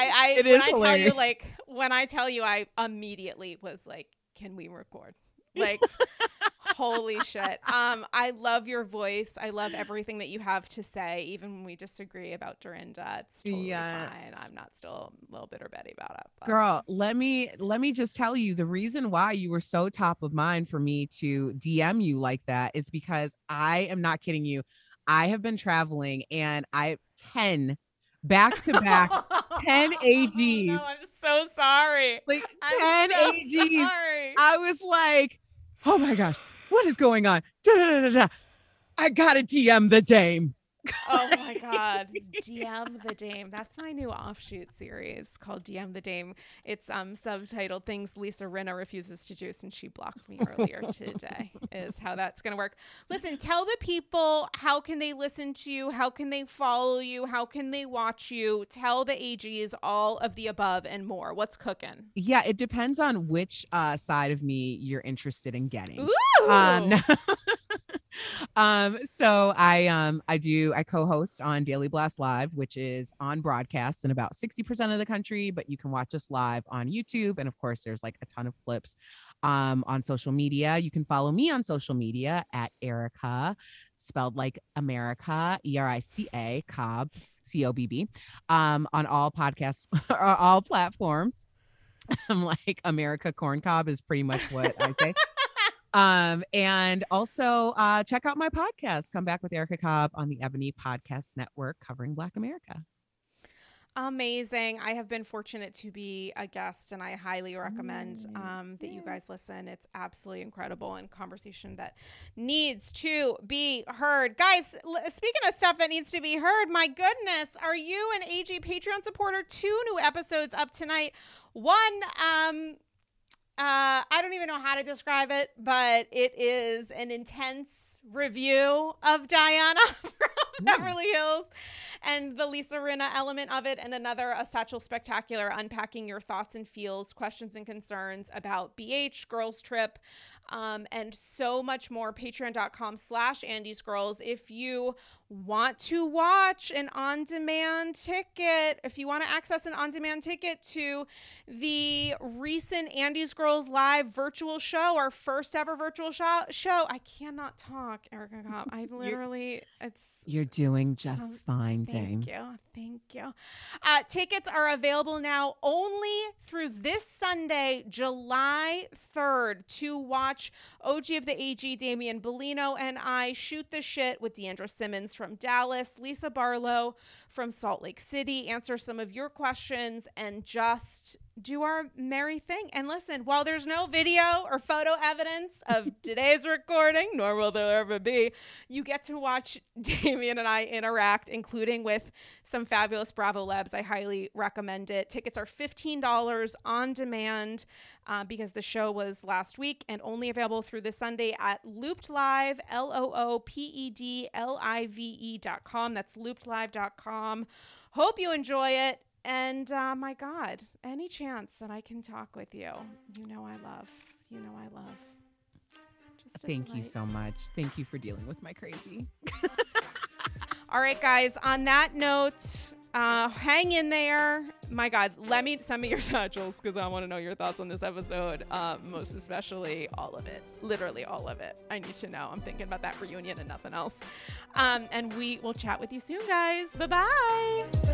when I tell you, I immediately was like, can we record? Like, holy shit. I love your voice. I love everything that you have to say. Even when we disagree about Dorinda, it's totally fine. I'm not still a little bitter Betty about it. But. Girl, let me just tell you the reason why you were so top of mind for me to DM you like that is because I am not kidding you. I have been traveling and 10 back-to-back 10 AGs. No, I'm so sorry. Like 10 AGs. Sorry. I was like, oh my gosh, what is going on? Da-da-da-da-da. I gotta DM the dame. Oh my God. DM the Dame. That's my new offshoot series called DM the Dame. It's subtitled Things Lisa Rinna Refuses to Do Since She Blocked Me Earlier Today is how that's going to work. Listen, tell the people, how can they listen to you? How can they follow you? How can they watch you? Tell the AGs all of the above and more. What's cooking? Yeah, it depends on which side of me you're interested in getting. Ooh. So I co-host on Daily Blast Live, which is on broadcast in about 60% of the country, but you can watch us live on YouTube. And of course, there's like a ton of clips on social media. You can follow me on social media at Erica, spelled like America, Erica, Cobb, Cobb, on all podcasts or all platforms. I'm like America Corn Cob is pretty much what I say. And also check out my podcast, Come Back with Erica Cobb, on the Ebony Podcast Network, covering Black America. Amazing. I have been fortunate to be a guest, and I highly recommend that you guys listen. It's absolutely incredible and conversation that needs to be heard. Guys, speaking of stuff that needs to be heard, my goodness, are you an AG Patreon supporter? 2 new episodes up tonight. One, I don't even know how to describe it, but it is an intense review of Diana from Beverly Hills and the Lisa Rinna element of it, and another, A Satchel Spectacular, unpacking your thoughts and feels, questions and concerns about BH, Girls Trip, and so much more. Patreon.com/AndysGirls. If you want to watch an on-demand ticket, if you want to access an on-demand ticket to the recent Andy's Girls Live virtual show, our first ever virtual show, I cannot talk, Erica Cobb. I literally, You're doing just fine, Dame. Thank you. Tickets are available now only through this Sunday, July 3rd, to watch OG of the AG, Damian Bellino, and I shoot the shit with Deandra Simmons from Dallas, Lisa Barlow from Salt Lake City, answer some of your questions, and just do our merry thing. And listen, while there's no video or photo evidence of today's recording, nor will there ever be, you get to watch Damian and I interact, including with some fabulous Bravo Labs. I highly recommend it. Tickets are $15 on demand because the show was last week, and only available through this Sunday at Looped Live, LOOPEDLIVE.com. That's loopedlive.com. Hope you enjoy it. And my God, any chance that I can talk with you, you know I love. Just Thank you so much. Thank you for dealing with my crazy. All right, guys, on that note, hang in there. My God, send me your satchels, because I want to know your thoughts on this episode. Most especially all of it. Literally all of it. I need to know. I'm thinking about that reunion and nothing else. And we will chat with you soon, guys. Bye-bye.